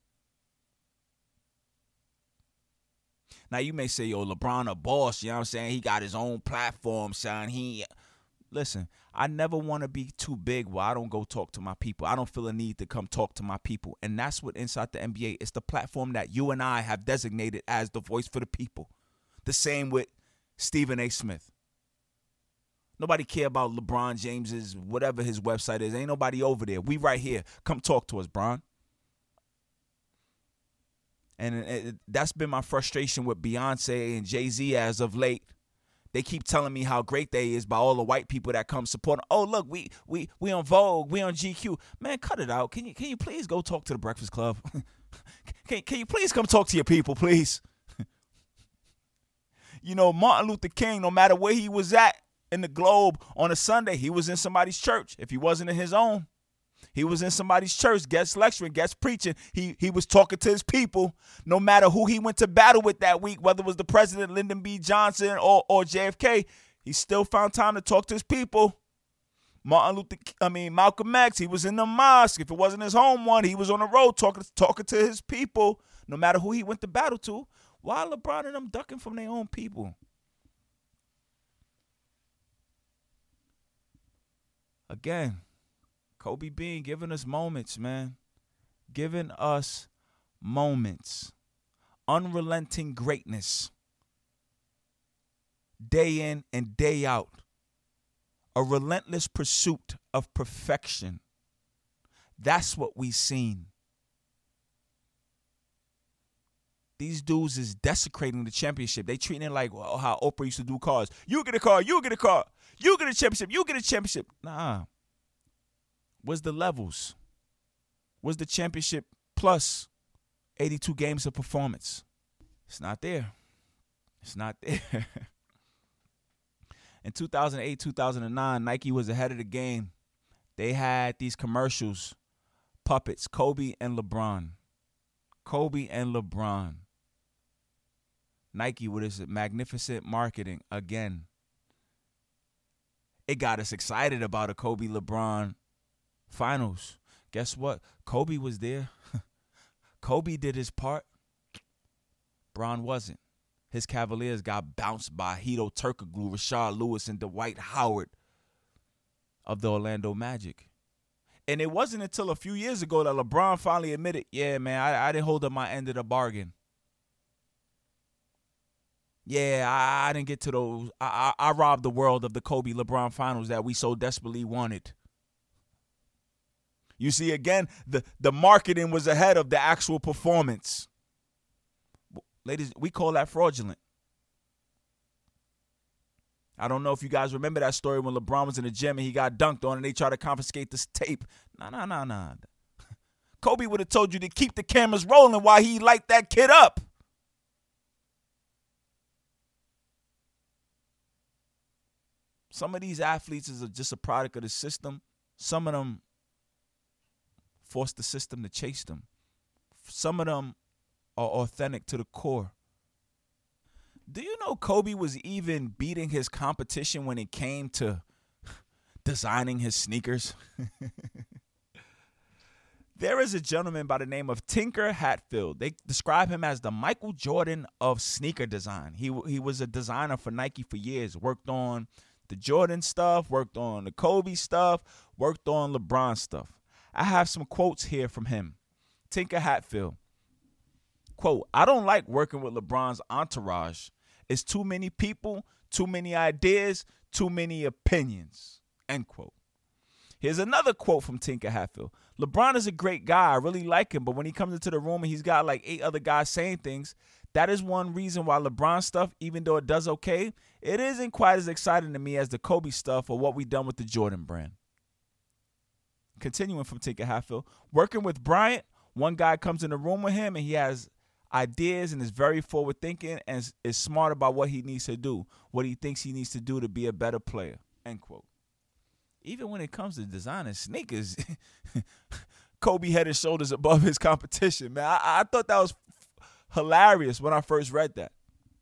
A: Now, you may say, yo, LeBron a boss, you know what I'm saying? He got his own platform, son. Listen, I never want to be too big where I don't go talk to my people. I don't feel a need to come talk to my people. And that's what Inside the NBA, it's the platform that you and I have designated as the voice for the people. The same with Stephen A. Smith. Nobody care about LeBron James's, whatever his website is. Ain't nobody over there. We right here. Come talk to us, Bron. And that's been my frustration with Beyonce and Jay-Z as of late. They keep telling me how great they is by all the white people that come support them. Oh, look, we on Vogue, we on GQ. Man, cut it out. Can you please go talk to the Breakfast Club? Can you please come talk to your people, please? You know, Martin Luther King, no matter where he was at in the globe on a Sunday, he was in somebody's church. If he wasn't in his own, he was in somebody's church, guest lecturing, guest preaching. He was talking to his people. No matter who he went to battle with that week, whether it was the president, Lyndon B. Johnson, or JFK, he still found time to talk to his people. Malcolm X, he was in the mosque. If it wasn't his home one, he was on the road talking to his people, no matter who he went to battle to. Why LeBron and them ducking from their own people? Again, Kobe Bean giving us moments, man. Giving us moments. Unrelenting greatness. Day in and day out. A relentless pursuit of perfection. That's what we seen. These dudes is desecrating the championship. They treating it like how Oprah used to do cars. You get a car, you get a car. You get a championship, you get a championship. Nah. Where's the levels? was the championship plus 82 games of performance? It's not there. It's not there. In 2008, 2009, Nike was ahead of the game. They had these commercials, puppets, Kobe and LeBron. Kobe and LeBron. Nike with its magnificent marketing again. It got us excited about a Kobe-LeBron finals. Guess what? Kobe was there. Kobe did his part. Bron wasn't. His Cavaliers got bounced by Hedo Turkoglu, Rashard Lewis, and Dwight Howard of the Orlando Magic. And it wasn't until a few years ago that LeBron finally admitted, yeah, man, I didn't hold up my end of the bargain. Yeah, I didn't get to those. I robbed the world of the Kobe-LeBron finals that we so desperately wanted. You see, again, the marketing was ahead of the actual performance. Ladies, we call that fraudulent. I don't know if you guys remember that story when LeBron was in the gym and he got dunked on and they tried to confiscate this tape. Nah. Kobe would have told you to keep the cameras rolling while he light that kid up. Some of these athletes is just a product of the system. Some of them force the system to chase them. Some of them are authentic to the core. Do you know Kobe was even beating his competition when it came to designing his sneakers? There is a gentleman by the name of Tinker Hatfield. They describe him as the Michael Jordan of sneaker design. He was a designer for Nike for years, worked on the Jordan stuff, worked on the Kobe stuff, worked on LeBron stuff. I have some quotes here from him. Tinker Hatfield. Quote, I don't like working with LeBron's entourage. It's too many people, too many ideas, too many opinions. End quote. Here's another quote from Tinker Hatfield. LeBron is a great guy. I really like him. But when he comes into the room and he's got like 8 other guys saying things, that is one reason why LeBron stuff, even though it does okay, it isn't quite as exciting to me as the Kobe stuff or what we done with the Jordan brand. Continuing from Tinker Hatfield. Working with Bryant, one guy comes in the room with him and he has ideas and is very forward thinking and is smart about what he needs to do, what he thinks he needs to do to be a better player. End quote. Even when it comes to designing sneakers, Kobe head and shoulders above his competition, man. I thought that was hilarious when I first read that.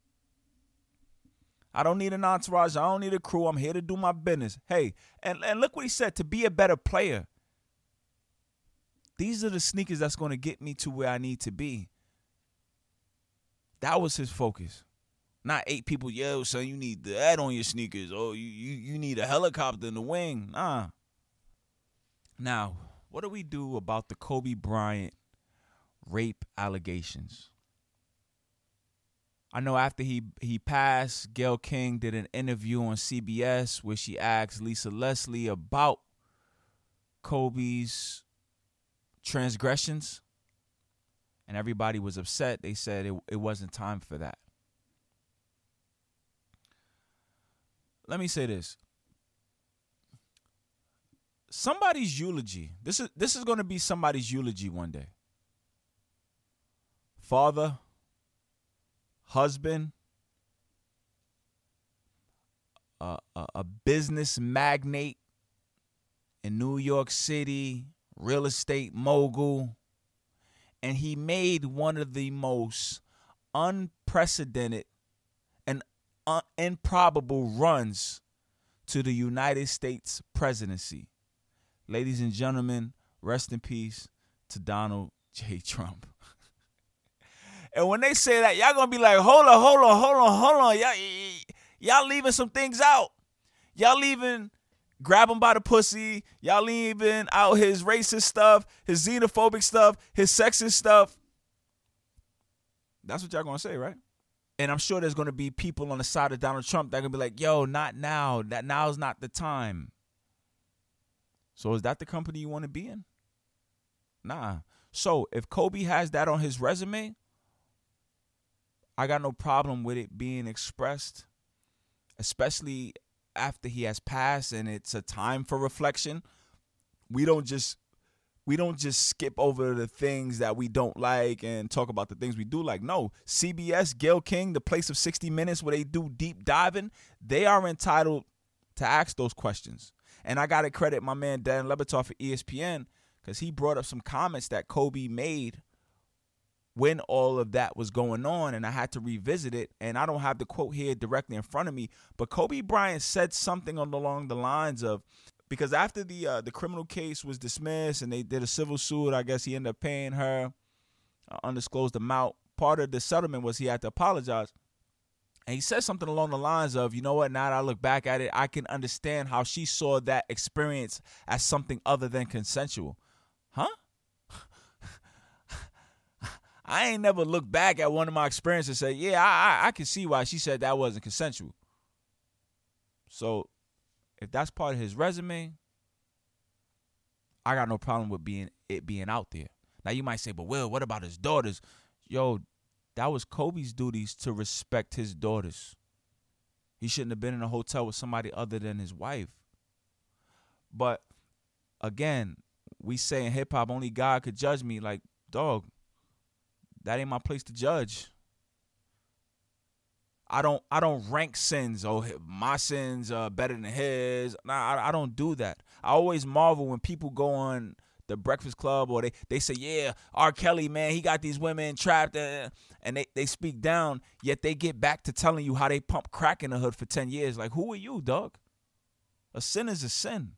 A: I don't need an entourage. I don't need a crew. I'm here to do my business. Hey, and look what he said, to be a better player. These are the sneakers that's going to get me to where I need to be. That was his focus. Not 8 people, yo, son, you need that on your sneakers. Oh, you need a helicopter in the wing. Nah. Now, what do we do about the Kobe Bryant rape allegations? I know after he passed, Gayle King did an interview on CBS where she asked Lisa Leslie about Kobe's transgressions. And everybody was upset. They said it wasn't time for that. Let me say this. Somebody's eulogy. This is going to be somebody's eulogy one day. Father, husband, a business magnate in New York City, real estate mogul, and he made one of the most unprecedented and improbable runs to the United States presidency. Ladies and gentlemen, rest in peace to Donald J. Trump. And when they say that, y'all gonna be like, hold on. Y'all leaving some things out. Y'all leaving grab him by the pussy. Y'all leaving out his racist stuff, his xenophobic stuff, his sexist stuff. That's what y'all gonna say, right? And I'm sure there's gonna be people on the side of Donald Trump that are gonna be like, yo, not now. That now's not the time. So is that the company you want to be in? Nah. So if Kobe has that on his resume, I got no problem with it being expressed, especially after he has passed and it's a time for reflection. We don't just we don't just skip over the things that we don't like and talk about the things we do like. No, CBS, Gayle King, the place of 60 Minutes where they do deep diving, they are entitled to ask those questions. And I got to credit my man Dan Le Batard for ESPN because he brought up some comments that Kobe made when all of that was going on, and I had to revisit it. And I don't have the quote here directly in front of me, but Kobe Bryant said something along the lines of, because after the criminal case was dismissed and they did a civil suit, I guess he ended up paying her undisclosed amount. Part of the settlement was he had to apologize. And he said something along the lines of, you know what, now that I look back at it, I can understand how she saw that experience as something other than consensual. Huh? I ain't never looked back at one of my experiences and said, yeah, I can see why she said that wasn't consensual. So if that's part of his resume, I got no problem with it being out there. Now you might say, but Will, what about his daughters? Yo, that was Kobe's duties to respect his daughters. He shouldn't have been in a hotel with somebody other than his wife. But again, we say in hip hop, only God could judge me. Like, dog, that ain't my place to judge. I don't rank sins. Oh, my sins are better than his. Nah, I don't do that. I always marvel when people go on the Breakfast Club or they say, yeah, R. Kelly, man, he got these women trapped, and they speak down, yet they get back to telling you how they pump crack in the hood for 10 years. Like, who are you, dog? A sin is a sin.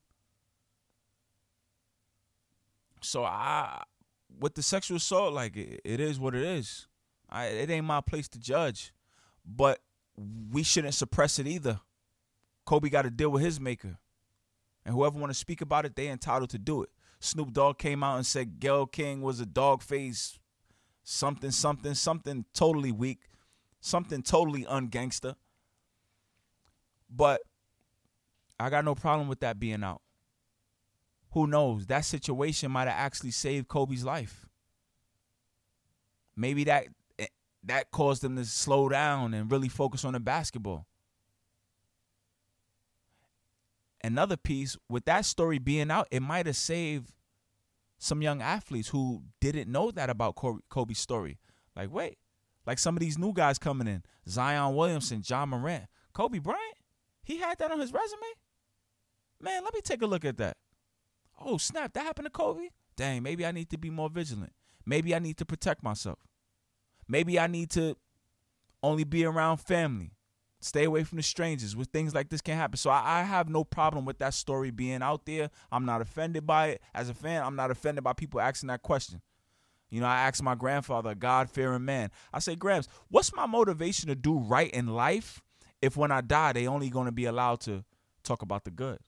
A: So with the sexual assault, like, it is what it is. It ain't my place to judge. But we shouldn't suppress it either. Kobe got to deal with his maker. And whoever want to speak about it, they entitled to do it. Snoop Dogg came out and said Gayle King was a dog face, something totally weak, something totally ungangster. But I got no problem with that being out. Who knows? That situation might have actually saved Kobe's life. Maybe that caused them to slow down and really focus on the basketball. Another piece, with that story being out, it might have saved some young athletes who didn't know that about Kobe's story. Like, wait, like some of these new guys coming in, Zion Williamson, John Morant, Kobe Bryant, he had that on his resume? Man, let me take a look at that. Oh, snap, that happened to Kobe? Dang, maybe I need to be more vigilant. Maybe I need to protect myself. Maybe I need to only be around family. Stay away from the strangers where things like this can happen. So I have no problem with that story being out there. I'm not offended by it. As a fan, I'm not offended by people asking that question. You know, I asked my grandfather, a God-fearing man. I say, Gramps, what's my motivation to do right in life if when I die, they only going to be allowed to talk about the good?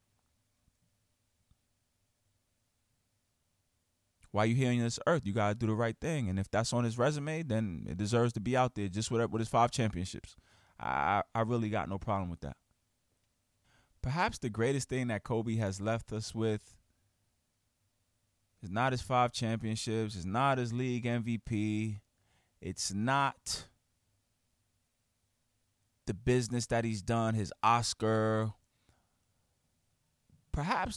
A: While you're here on this earth, you got to do the right thing. And if that's on his resume, then it deserves to be out there just with his 5 championships. I really got no problem with that. Perhaps the greatest thing that Kobe has left us with is not his 5 championships. It's not his league MVP. It's not the business that he's done, his Oscar. Perhaps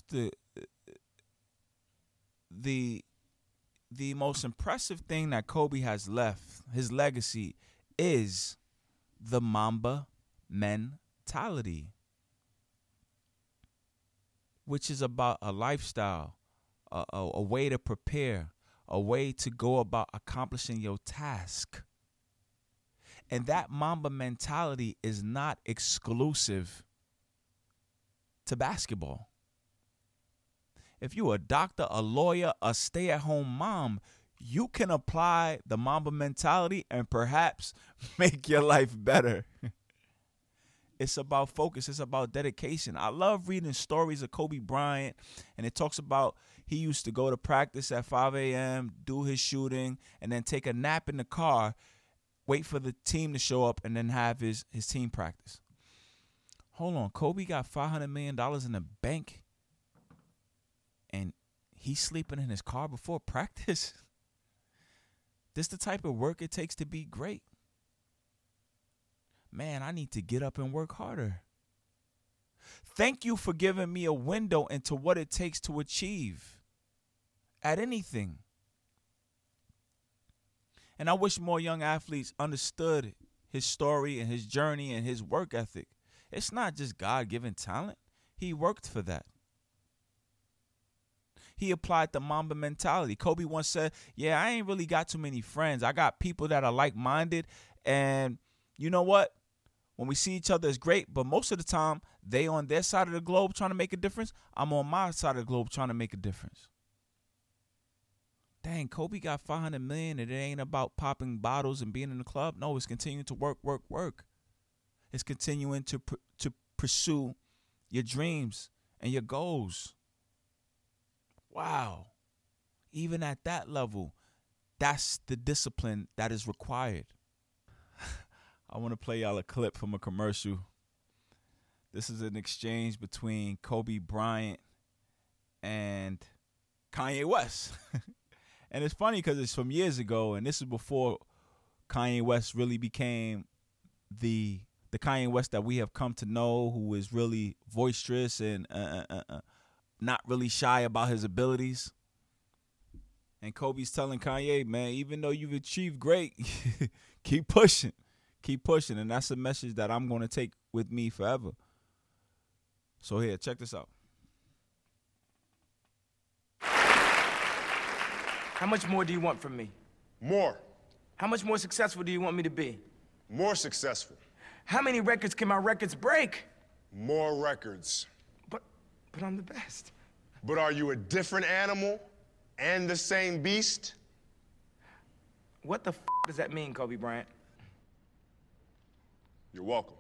A: the most impressive thing that Kobe has left, his legacy, is the Mamba mentality, which is about a lifestyle, a way to prepare, a way to go about accomplishing your task. And that Mamba mentality is not exclusive to basketball. If you're a doctor, a lawyer, a stay-at-home mom, you can apply the Mamba mentality and perhaps make your life better. It's about focus. It's about dedication. I love reading stories of Kobe Bryant, and it talks about he used to go to practice at 5 a.m., do his shooting, and then take a nap in the car, wait for the team to show up, and then have his team practice. Hold on. Kobe got $500 million in the bank, and he's sleeping in his car before practice? This the type of work it takes to be great. Man, I need to get up and work harder. Thank you for giving me a window into what it takes to achieve at anything. And I wish more young athletes understood his story and his journey and his work ethic. It's not just God-given talent. He worked for that. He applied the Mamba mentality. Kobe once said, yeah, I ain't really got too many friends. I got people that are like-minded. And you know what? When we see each other, it's great. But most of the time, they on their side of the globe trying to make a difference. I'm on my side of the globe trying to make a difference. Dang, Kobe got $500 million and it ain't about popping bottles and being in the club. No, it's continuing to work. It's continuing to pursue your dreams and your goals. Wow. Even at that level, that's the discipline that is required. I want to play y'all a clip from a commercial. This is an exchange between Kobe Bryant and Kanye West. And it's funny because it's from years ago, and this is before Kanye West really became the Kanye West that we have come to know, who is really boisterous and not really shy about his abilities. And Kobe's telling Kanye, man, even though you've achieved great, keep pushing. Keep pushing. And that's a message that I'm going to take with me forever. So here, check this out.
C: How much more do you want from me?
B: More.
C: How much more successful do you want me to be?
B: More successful.
C: How many records can my records break?
B: More records.
C: But I'm the best.
B: But are you a different animal and the same beast?
C: What the does that mean, Kobe Bryant?
B: You're welcome.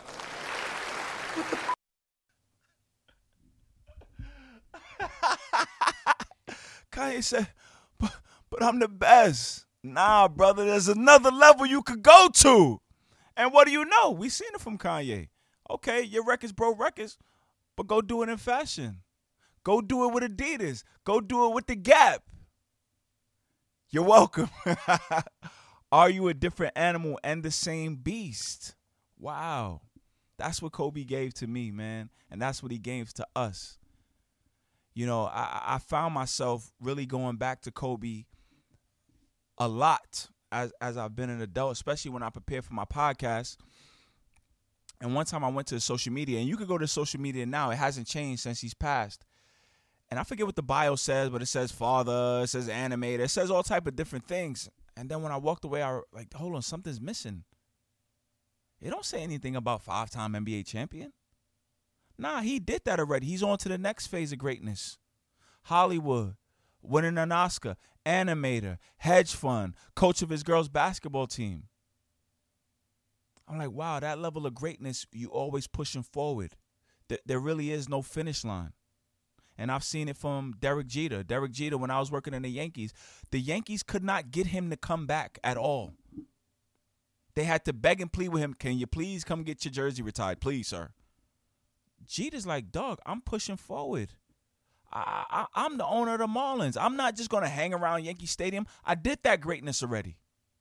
A: Kanye said, but I'm the best. Nah, brother, there's another level you could go to. And what do you know? We seen it from Kanye. Okay, your records broke records, but go do it in fashion. Go do it with Adidas. Go do it with the Gap. You're welcome. Are you a different animal and the same beast? Wow. That's what Kobe gave to me, man. And that's what he gave to us. You know, I found myself really going back to Kobe a lot as I've been an adult, especially when I prepare for my podcast. And one time I went to social media, and you could go to social media now. It hasn't changed since he's passed. And I forget what the bio says, but it says father, it says animator, it says all type of different things. And then when I walked away, I was like, hold on, something's missing. It don't say anything about 5-time NBA champion. Nah, he did that already. He's on to the next phase of greatness. Hollywood, winning an Oscar, animator, hedge fund, coach of his girls' basketball team. I'm like, wow, that level of greatness, you always pushing forward. There really is no finish line. And I've seen it from Derek Jeter. Derek Jeter, when I was working in the Yankees could not get him to come back at all. They had to beg and plead with him, can you please come get your jersey retired? Please, sir. Jeter's like, dog, I'm pushing forward. I'm the owner of the Marlins. I'm not just going to hang around Yankee Stadium. I did that greatness already.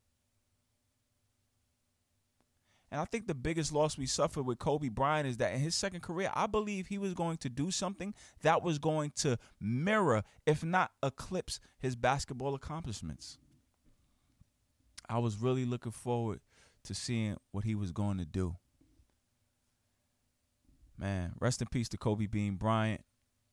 A: And I think the biggest loss we suffered with Kobe Bryant is that in his second career, I believe he was going to do something that was going to mirror, if not eclipse, his basketball accomplishments. I was really looking forward to seeing what he was going to do. Man, rest in peace to Kobe Bean Bryant.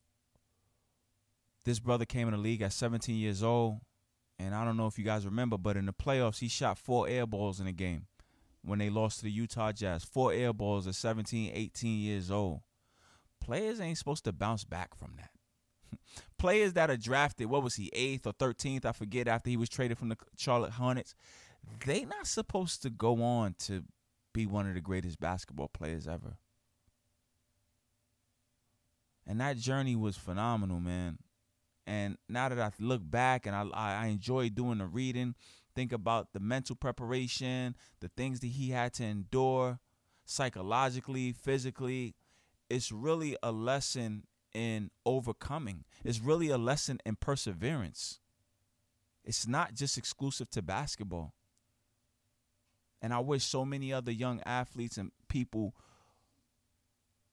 A: This brother came in the league at 17 years old, and I don't know if you guys remember, but in the playoffs, he shot 4 air balls in a game when they lost to the Utah Jazz. 4 air balls at 17, 18 years old. Players ain't supposed to bounce back from that. Players that are drafted, what was he, 8th or 13th, I forget, after he was traded from the Charlotte Hornets, they not supposed to go on to be one of the greatest basketball players ever. And that journey was phenomenal, man. And now that I look back and I enjoy doing the reading, think about the mental preparation, the things that he had to endure psychologically, physically, it's really a lesson in overcoming. It's really a lesson in perseverance. It's not just exclusive to basketball. And I wish so many other young athletes and people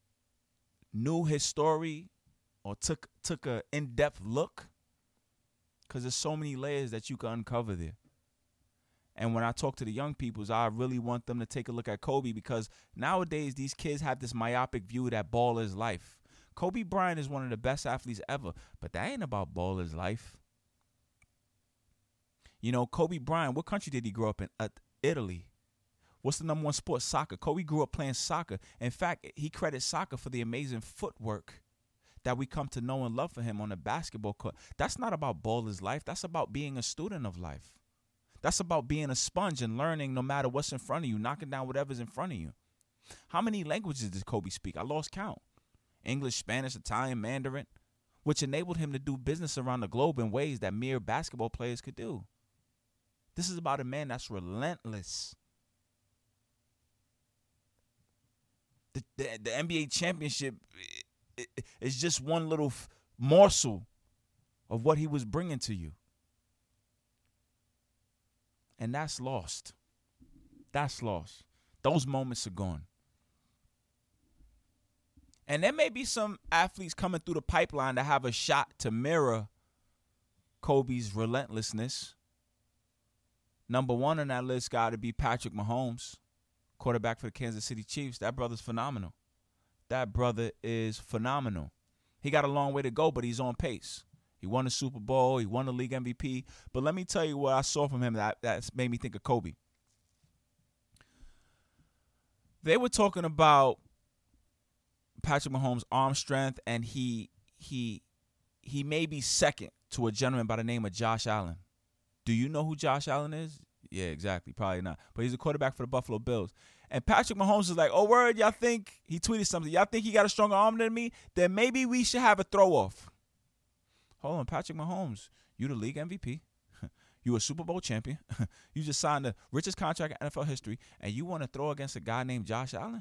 A: knew his story or took an in-depth look because there's so many layers that you can uncover there. And when I talk to the young peoples, I really want them to take a look at Kobe, because nowadays these kids have this myopic view that ball is life. Kobe Bryant is one of the best athletes ever, but that ain't about ball is life. You know, Kobe Bryant, what country did he grow up in? Italy. What's the number one sport? Soccer. Kobe grew up playing soccer. In fact, he credits soccer for the amazing footwork that we come to know and love for him on the basketball court. That's not about ball is life. That's about being a student of life. That's about being a sponge and learning no matter what's in front of you, knocking down whatever's in front of you. How many languages did Kobe speak? I lost count. English, Spanish, Italian, Mandarin, which enabled him to do business around the globe in ways that mere basketball players could do. This is about a man that's relentless. The NBA championship is just one little morsel of what he was bringing to you. And that's lost. That's lost. Those moments are gone. And there may be some athletes coming through the pipeline that have a shot to mirror Kobe's relentlessness. Number one on that list got to be Patrick Mahomes, quarterback for the Kansas City Chiefs. That brother's phenomenal. That brother is phenomenal. He got a long way to go, but he's on pace. He won the Super Bowl. He won the league MVP. But let me tell you what I saw from him that made me think of Kobe. They were talking about Patrick Mahomes' arm strength, and he may be second to a gentleman by the name of Josh Allen. Do you know who Josh Allen is? Yeah, exactly. Probably not. But he's a quarterback for the Buffalo Bills. And Patrick Mahomes is like, oh, word, y'all think, he tweeted something, y'all think he got a stronger arm than me? Then maybe we should have a throw-off. Hold on, Patrick Mahomes, you the league MVP. You a Super Bowl champion. You just signed the richest contract in NFL history, and you want to throw against a guy named Josh Allen?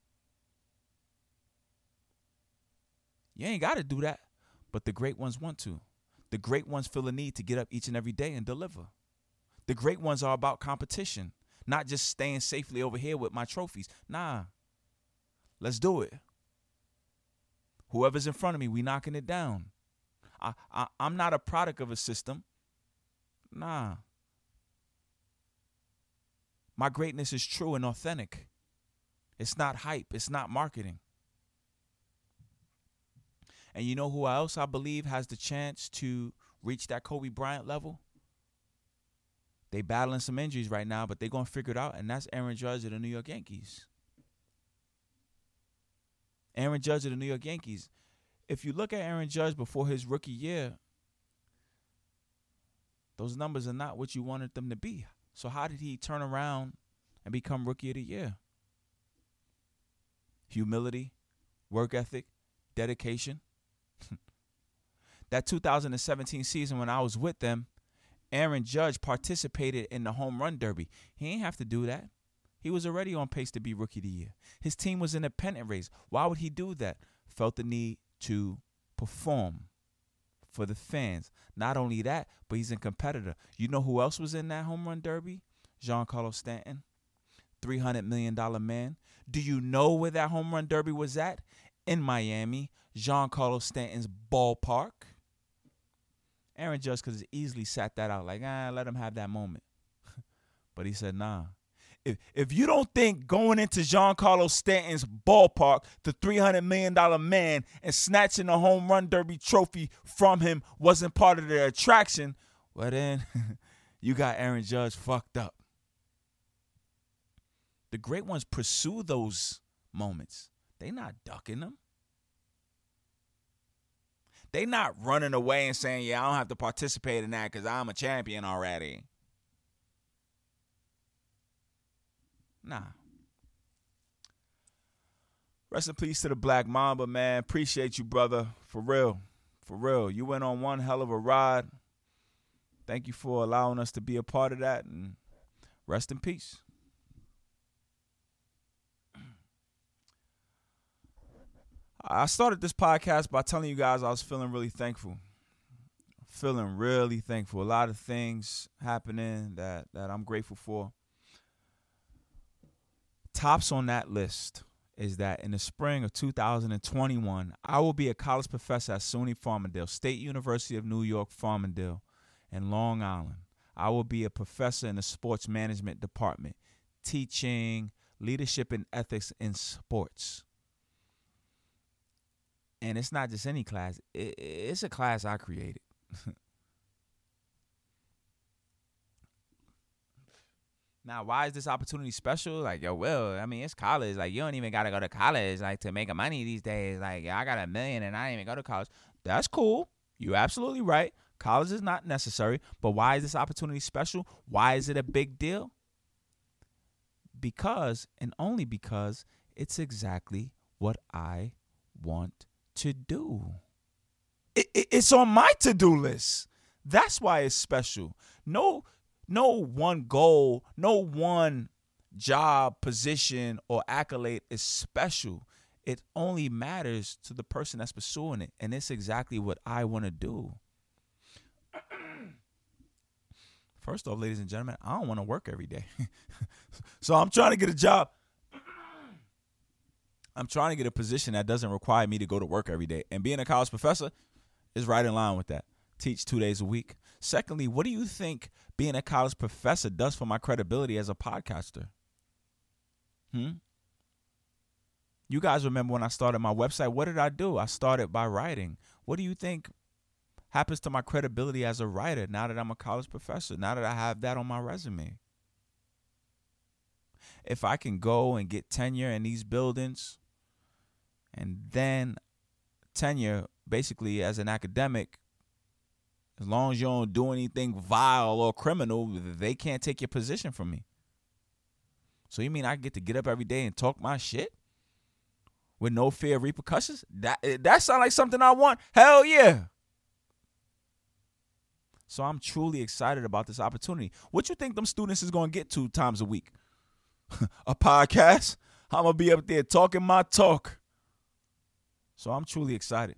A: You ain't got to do that, but the great ones want to. The great ones feel a need to get up each and every day and deliver. The great ones are about competition, not just staying safely over here with my trophies. Nah, let's do it. Whoever's in front of me, we knocking it down. I'm not a product of a system. Nah. My greatness is true and authentic. It's not hype. It's not marketing. And you know who else I believe has the chance to reach that Kobe Bryant level? They battling some injuries right now, but they're going to figure it out, and that's Aaron Judge of the New York Yankees. Aaron Judge of the New York Yankees. If you look at Aaron Judge before his rookie year, those numbers are not what you wanted them to be. So how did he turn around and become Rookie of the Year? Humility, work ethic, dedication. That 2017 season when I was with them, Aaron Judge participated in the home run derby. He ain't have to do that. He was already on pace to be Rookie of the Year. His team was in a pennant race. Why would he do that? Felt the need to perform for the fans. Not only that, but he's a competitor. You know who else was in that home run derby? Giancarlo Stanton, $300 million man. Do you know where that home run derby was at? In Miami, Giancarlo Stanton's ballpark. Aaron Judge could have easily sat that out like, let him have that moment. But he said, nah. If you don't think going into Giancarlo Stanton's ballpark, the $300 million man, and snatching the home run derby trophy from him wasn't part of the attraction, well then, you got Aaron Judge fucked up. The great ones pursue those moments. They not ducking them. They not running away and saying, yeah, I don't have to participate in that because I'm a champion already. Nah. Rest in peace to the Black Mamba, man. Appreciate you, brother. For real. For real. You went on one hell of a ride. Thank you for allowing us to be a part of that. And rest in peace. I started this podcast by telling you guys I was feeling really thankful. Feeling really thankful. A lot of things happening that I'm grateful for. Tops on that list is that in the spring of 2021, I will be a college professor at SUNY Farmingdale, State University of New York, Farmingdale, in Long Island. I will be a professor in the sports management department, teaching leadership and ethics in sports. And it's not just any class. It's a class I created. Now, why is this opportunity special? Like, yo, Will, I mean, it's college. Like, you don't even got to go to college, like, to make money these days. Like, I got $1 million and I didn't even go to college. That's cool. You're absolutely right. College is not necessary. But why is this opportunity special? Why is it a big deal? Because, and only because, it's exactly what I want to do. It's on my to-do list. That's why it's special. No one goal, no one job, position, or accolade is special. It only matters to the person that's pursuing it. And it's exactly what I want to do. First off, ladies and gentlemen, I don't want to work every day. So I'm trying to get a job. I'm trying to get a position that doesn't require me to go to work every day. And being a college professor is right in line with that. Teach 2 days a week. Secondly, what do you think being a college professor does for my credibility as a podcaster? You guys remember when I started my website, what did I do? I started by writing. What do you think happens to my credibility as a writer now that I'm a college professor, now that I have that on my resume? If I can go and get tenure in these buildings, and then tenure basically as an academic, as long as you don't do anything vile or criminal, they can't take your position from me. So you mean I get to get up every day and talk my shit with no fear of repercussions? That sounds like something I want. Hell yeah. So I'm truly excited about this opportunity. What you think them students is going to get 2 times a week? A podcast? I'm going to be up there talking my talk. So I'm truly excited.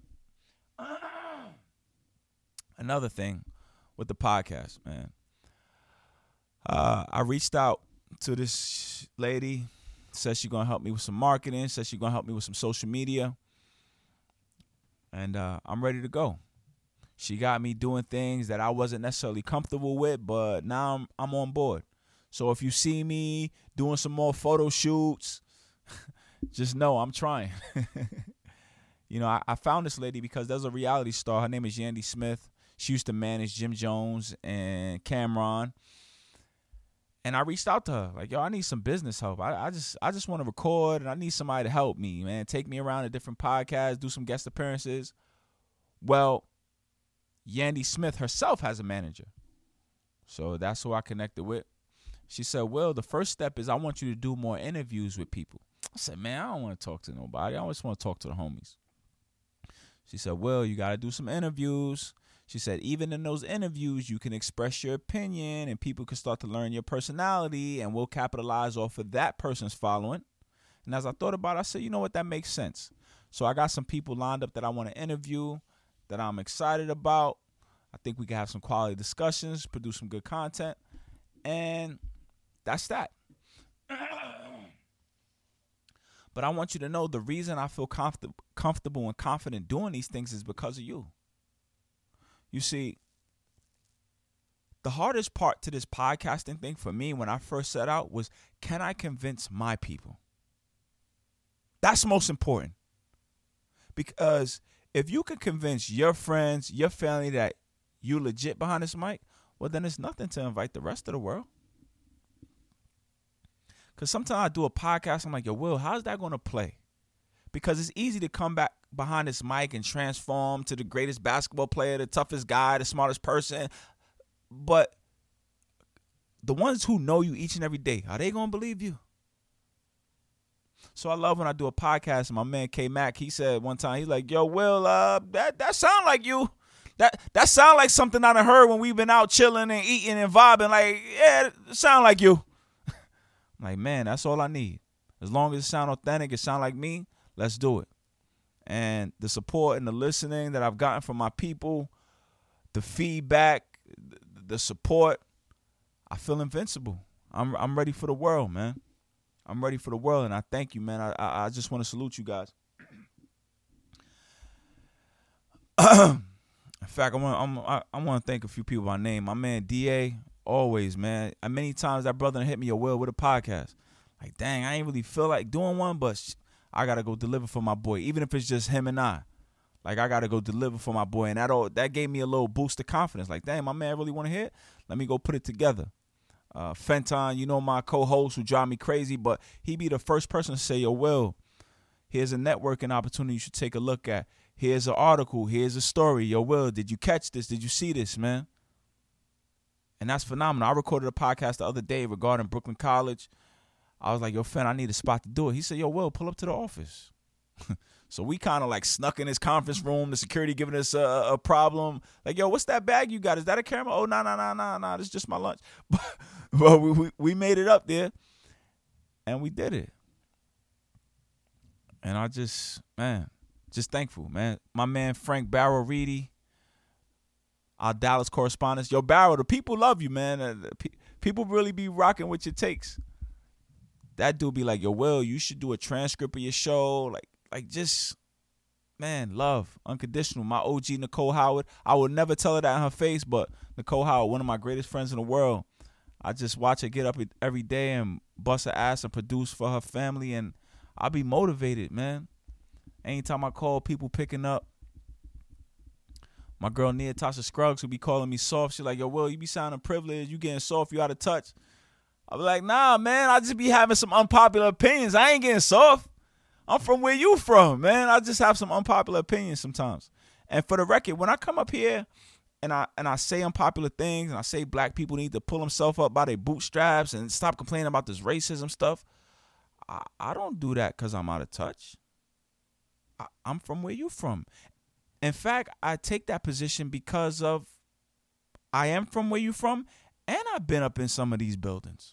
A: Another thing with the podcast, man. I reached out to this lady, said she's going to help me with some marketing, said she's going to help me with some social media. And I'm ready to go. She got me doing things that I wasn't necessarily comfortable with, but now I'm on board. So if you see me doing some more photo shoots, just know I'm trying. You know, I found this lady because there's a reality star. Her name is Yandy Smith. She used to manage Jim Jones and Cameron. And I reached out to her like, yo, I need some business help. I just want to record, and I need somebody to help me, man. Take me around to different podcasts, do some guest appearances. Well, Yandy Smith herself has a manager. So that's who I connected with. She said, Will, the first step is I want you to do more interviews with people. I said, man, I don't want to talk to nobody. I just want to talk to the homies. She said, Will, you got to do some interviews. She said, even in those interviews, you can express your opinion and people can start to learn your personality, and we'll capitalize off of that person's following. And as I thought about it, I said, you know what, that makes sense. So I got some people lined up that I want to interview, that I'm excited about. I think we can have some quality discussions, produce some good content, and that's that. But I want you to know the reason I feel comfortable and confident doing these things is because of you. You see, the hardest part to this podcasting thing for me when I first set out was, can I convince my people? That's most important. Because if you can convince your friends, your family that you legit behind this mic, well, then it's nothing to invite the rest of the world. Because sometimes I do a podcast, I'm like, yo, Will, how's that going to play? Because it's easy to come back behind this mic and transform to the greatest basketball player, the toughest guy, the smartest person. But the ones who know you each and every day, are they going to believe you? So I love when I do a podcast, and my man K-Mac, he said one time, he's like, yo, Will, that sound like you. That sound like something I done heard when we've been out chilling and eating and vibing. Like, yeah, it sound like you. I'm like, man, that's all I need. As long as it sound authentic, it sound like me, let's do it. And the support and the listening that I've gotten from my people, the feedback, the support, I feel invincible. I'm ready for the world, man. I'm ready for the world, and I thank you, man. I just want to salute you guys. fact, I want to thank a few people by name. My man DA, always, man. And many times that brother hit me, Will, with a podcast. Like, dang, I ain't really feel like doing one, but I gotta go deliver for my boy, even if it's just him and I. Like, I gotta go deliver for my boy, and that gave me a little boost of confidence. Like, dang, my man really want to hit. Let me go put it together. Fenton, my co-host who drive me crazy, but he be the first person to say, yo, Will, here's a networking opportunity you should take a look at. Here's an article. Here's a story. Yo, Will, did you catch this? Did you see this, man? And that's phenomenal. I recorded a podcast the other day regarding Brooklyn College. I was like, yo, Fen, I need a spot to do it. He said, yo, Will, pull up to the office. So we kind of like snuck in his conference room. The security giving us a problem. Like, yo, what's that bag you got? Is that a camera? Oh, nah. This is just my lunch. But we made it up there, and we did it. And I just thankful, man. My man Frank Barrow Reedy, our Dallas correspondent. Yo, Barrow, the people love you, man. People really be rocking with your takes. That dude be like, yo, Will, you should do a transcript of your show. Like just, man, love, unconditional. My OG, Nicole Howard. I would never tell her that in her face, but Nicole Howard, one of my greatest friends in the world. I just watch her get up every day and bust her ass and produce for her family, and I be motivated, man. Anytime I call, people picking up. My girl Nia Tasha Scruggs who be calling me soft. She like, yo, Will, you be sounding privileged. You getting soft. You out of touch. I be like, nah, man. I just be having some unpopular opinions. I ain't getting soft. I'm from where you from, man. I just have some unpopular opinions sometimes. And for the record, when I come up here and I say unpopular things and I say black people need to pull themselves up by their bootstraps and stop complaining about this racism stuff, I don't do that because I'm out of touch. I'm from where you from. In fact, I take that position because of I am from where you from, and I've been up in some of these buildings.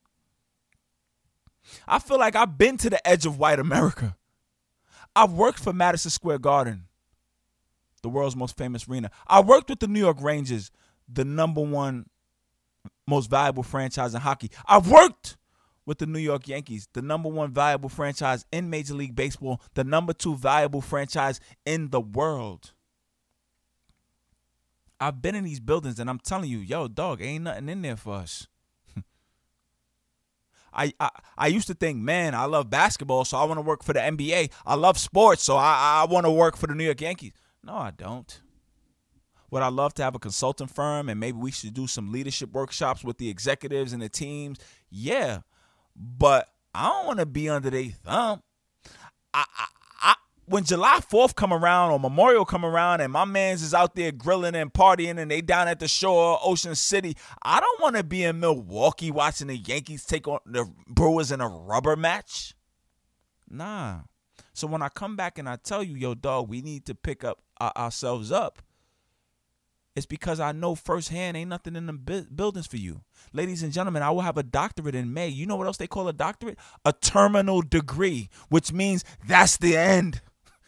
A: I feel like I've been to the edge of white America. I've worked for Madison Square Garden, the world's most famous arena. I worked with the New York Rangers, the #1 most valuable franchise in hockey. I've worked with the New York Yankees, the #1 valuable franchise in Major League Baseball, the #2 valuable franchise in the world. I've been in these buildings, and I'm telling you, yo, dog, ain't nothing in there for us. I used to think, man, I love basketball, so I want to work for the NBA. I love sports, so I want to work for the New York Yankees. No, I don't. Would I love to have a consulting firm, and maybe we should do some leadership workshops with the executives and the teams? Yeah. But I don't want to be under their thumb. When July 4th come around or Memorial come around and my mans is out there grilling and partying and they down at the shore, Ocean City, I don't want to be in Milwaukee watching the Yankees take on the Brewers in a rubber match. Nah. So when I come back and I tell you, yo, dog, we need to pick up ourselves up, it's because I know firsthand ain't nothing in the buildings for you. Ladies and gentlemen, I will have a doctorate in May. You know what else they call a doctorate? A terminal degree, which means that's the end.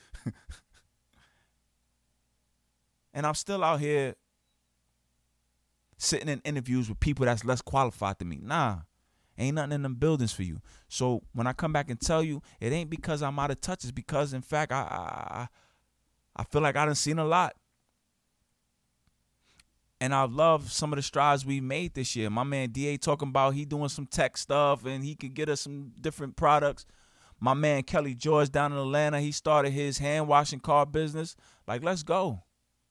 A: And I'm still out here sitting in interviews with people that's less qualified than me. Nah, ain't nothing in them buildings for you. So when I come back and tell you, it ain't because I'm out of touch. It's because, in fact, I feel like I done seen a lot. And I love some of the strides we made this year. My man DA talking about he doing some tech stuff and he could get us some different products. My man Kelly George down in Atlanta, he started his hand washing car business. Like, let's go.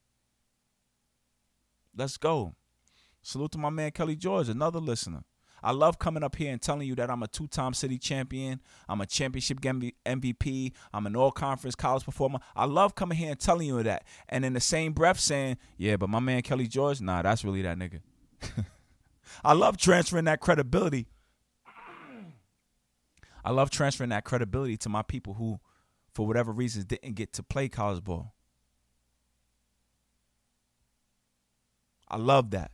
A: Let's go. Salute to my man Kelly George, another listener. I love coming up here and telling you that I'm a 2-time city champion. I'm a championship MVP. I'm an all-conference college performer. I love coming here and telling you that. And in the same breath saying, yeah, but my man Kelly George, nah, that's really that nigga. I love transferring that credibility. I love transferring that credibility to my people who, for whatever reasons, didn't get to play college ball. I love that.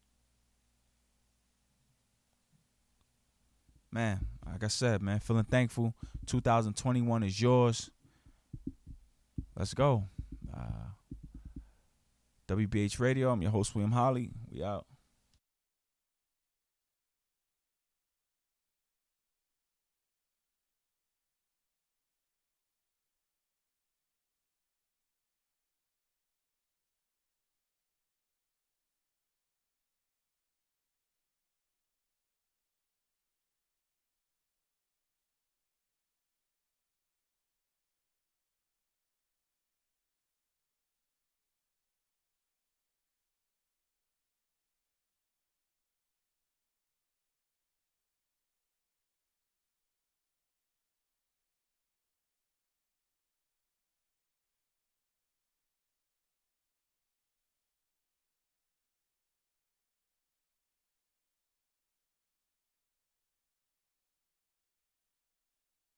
A: Man, like I said, man, feeling thankful. 2021 is yours. Let's go. WBH Radio, I'm your host, William Holly. We out.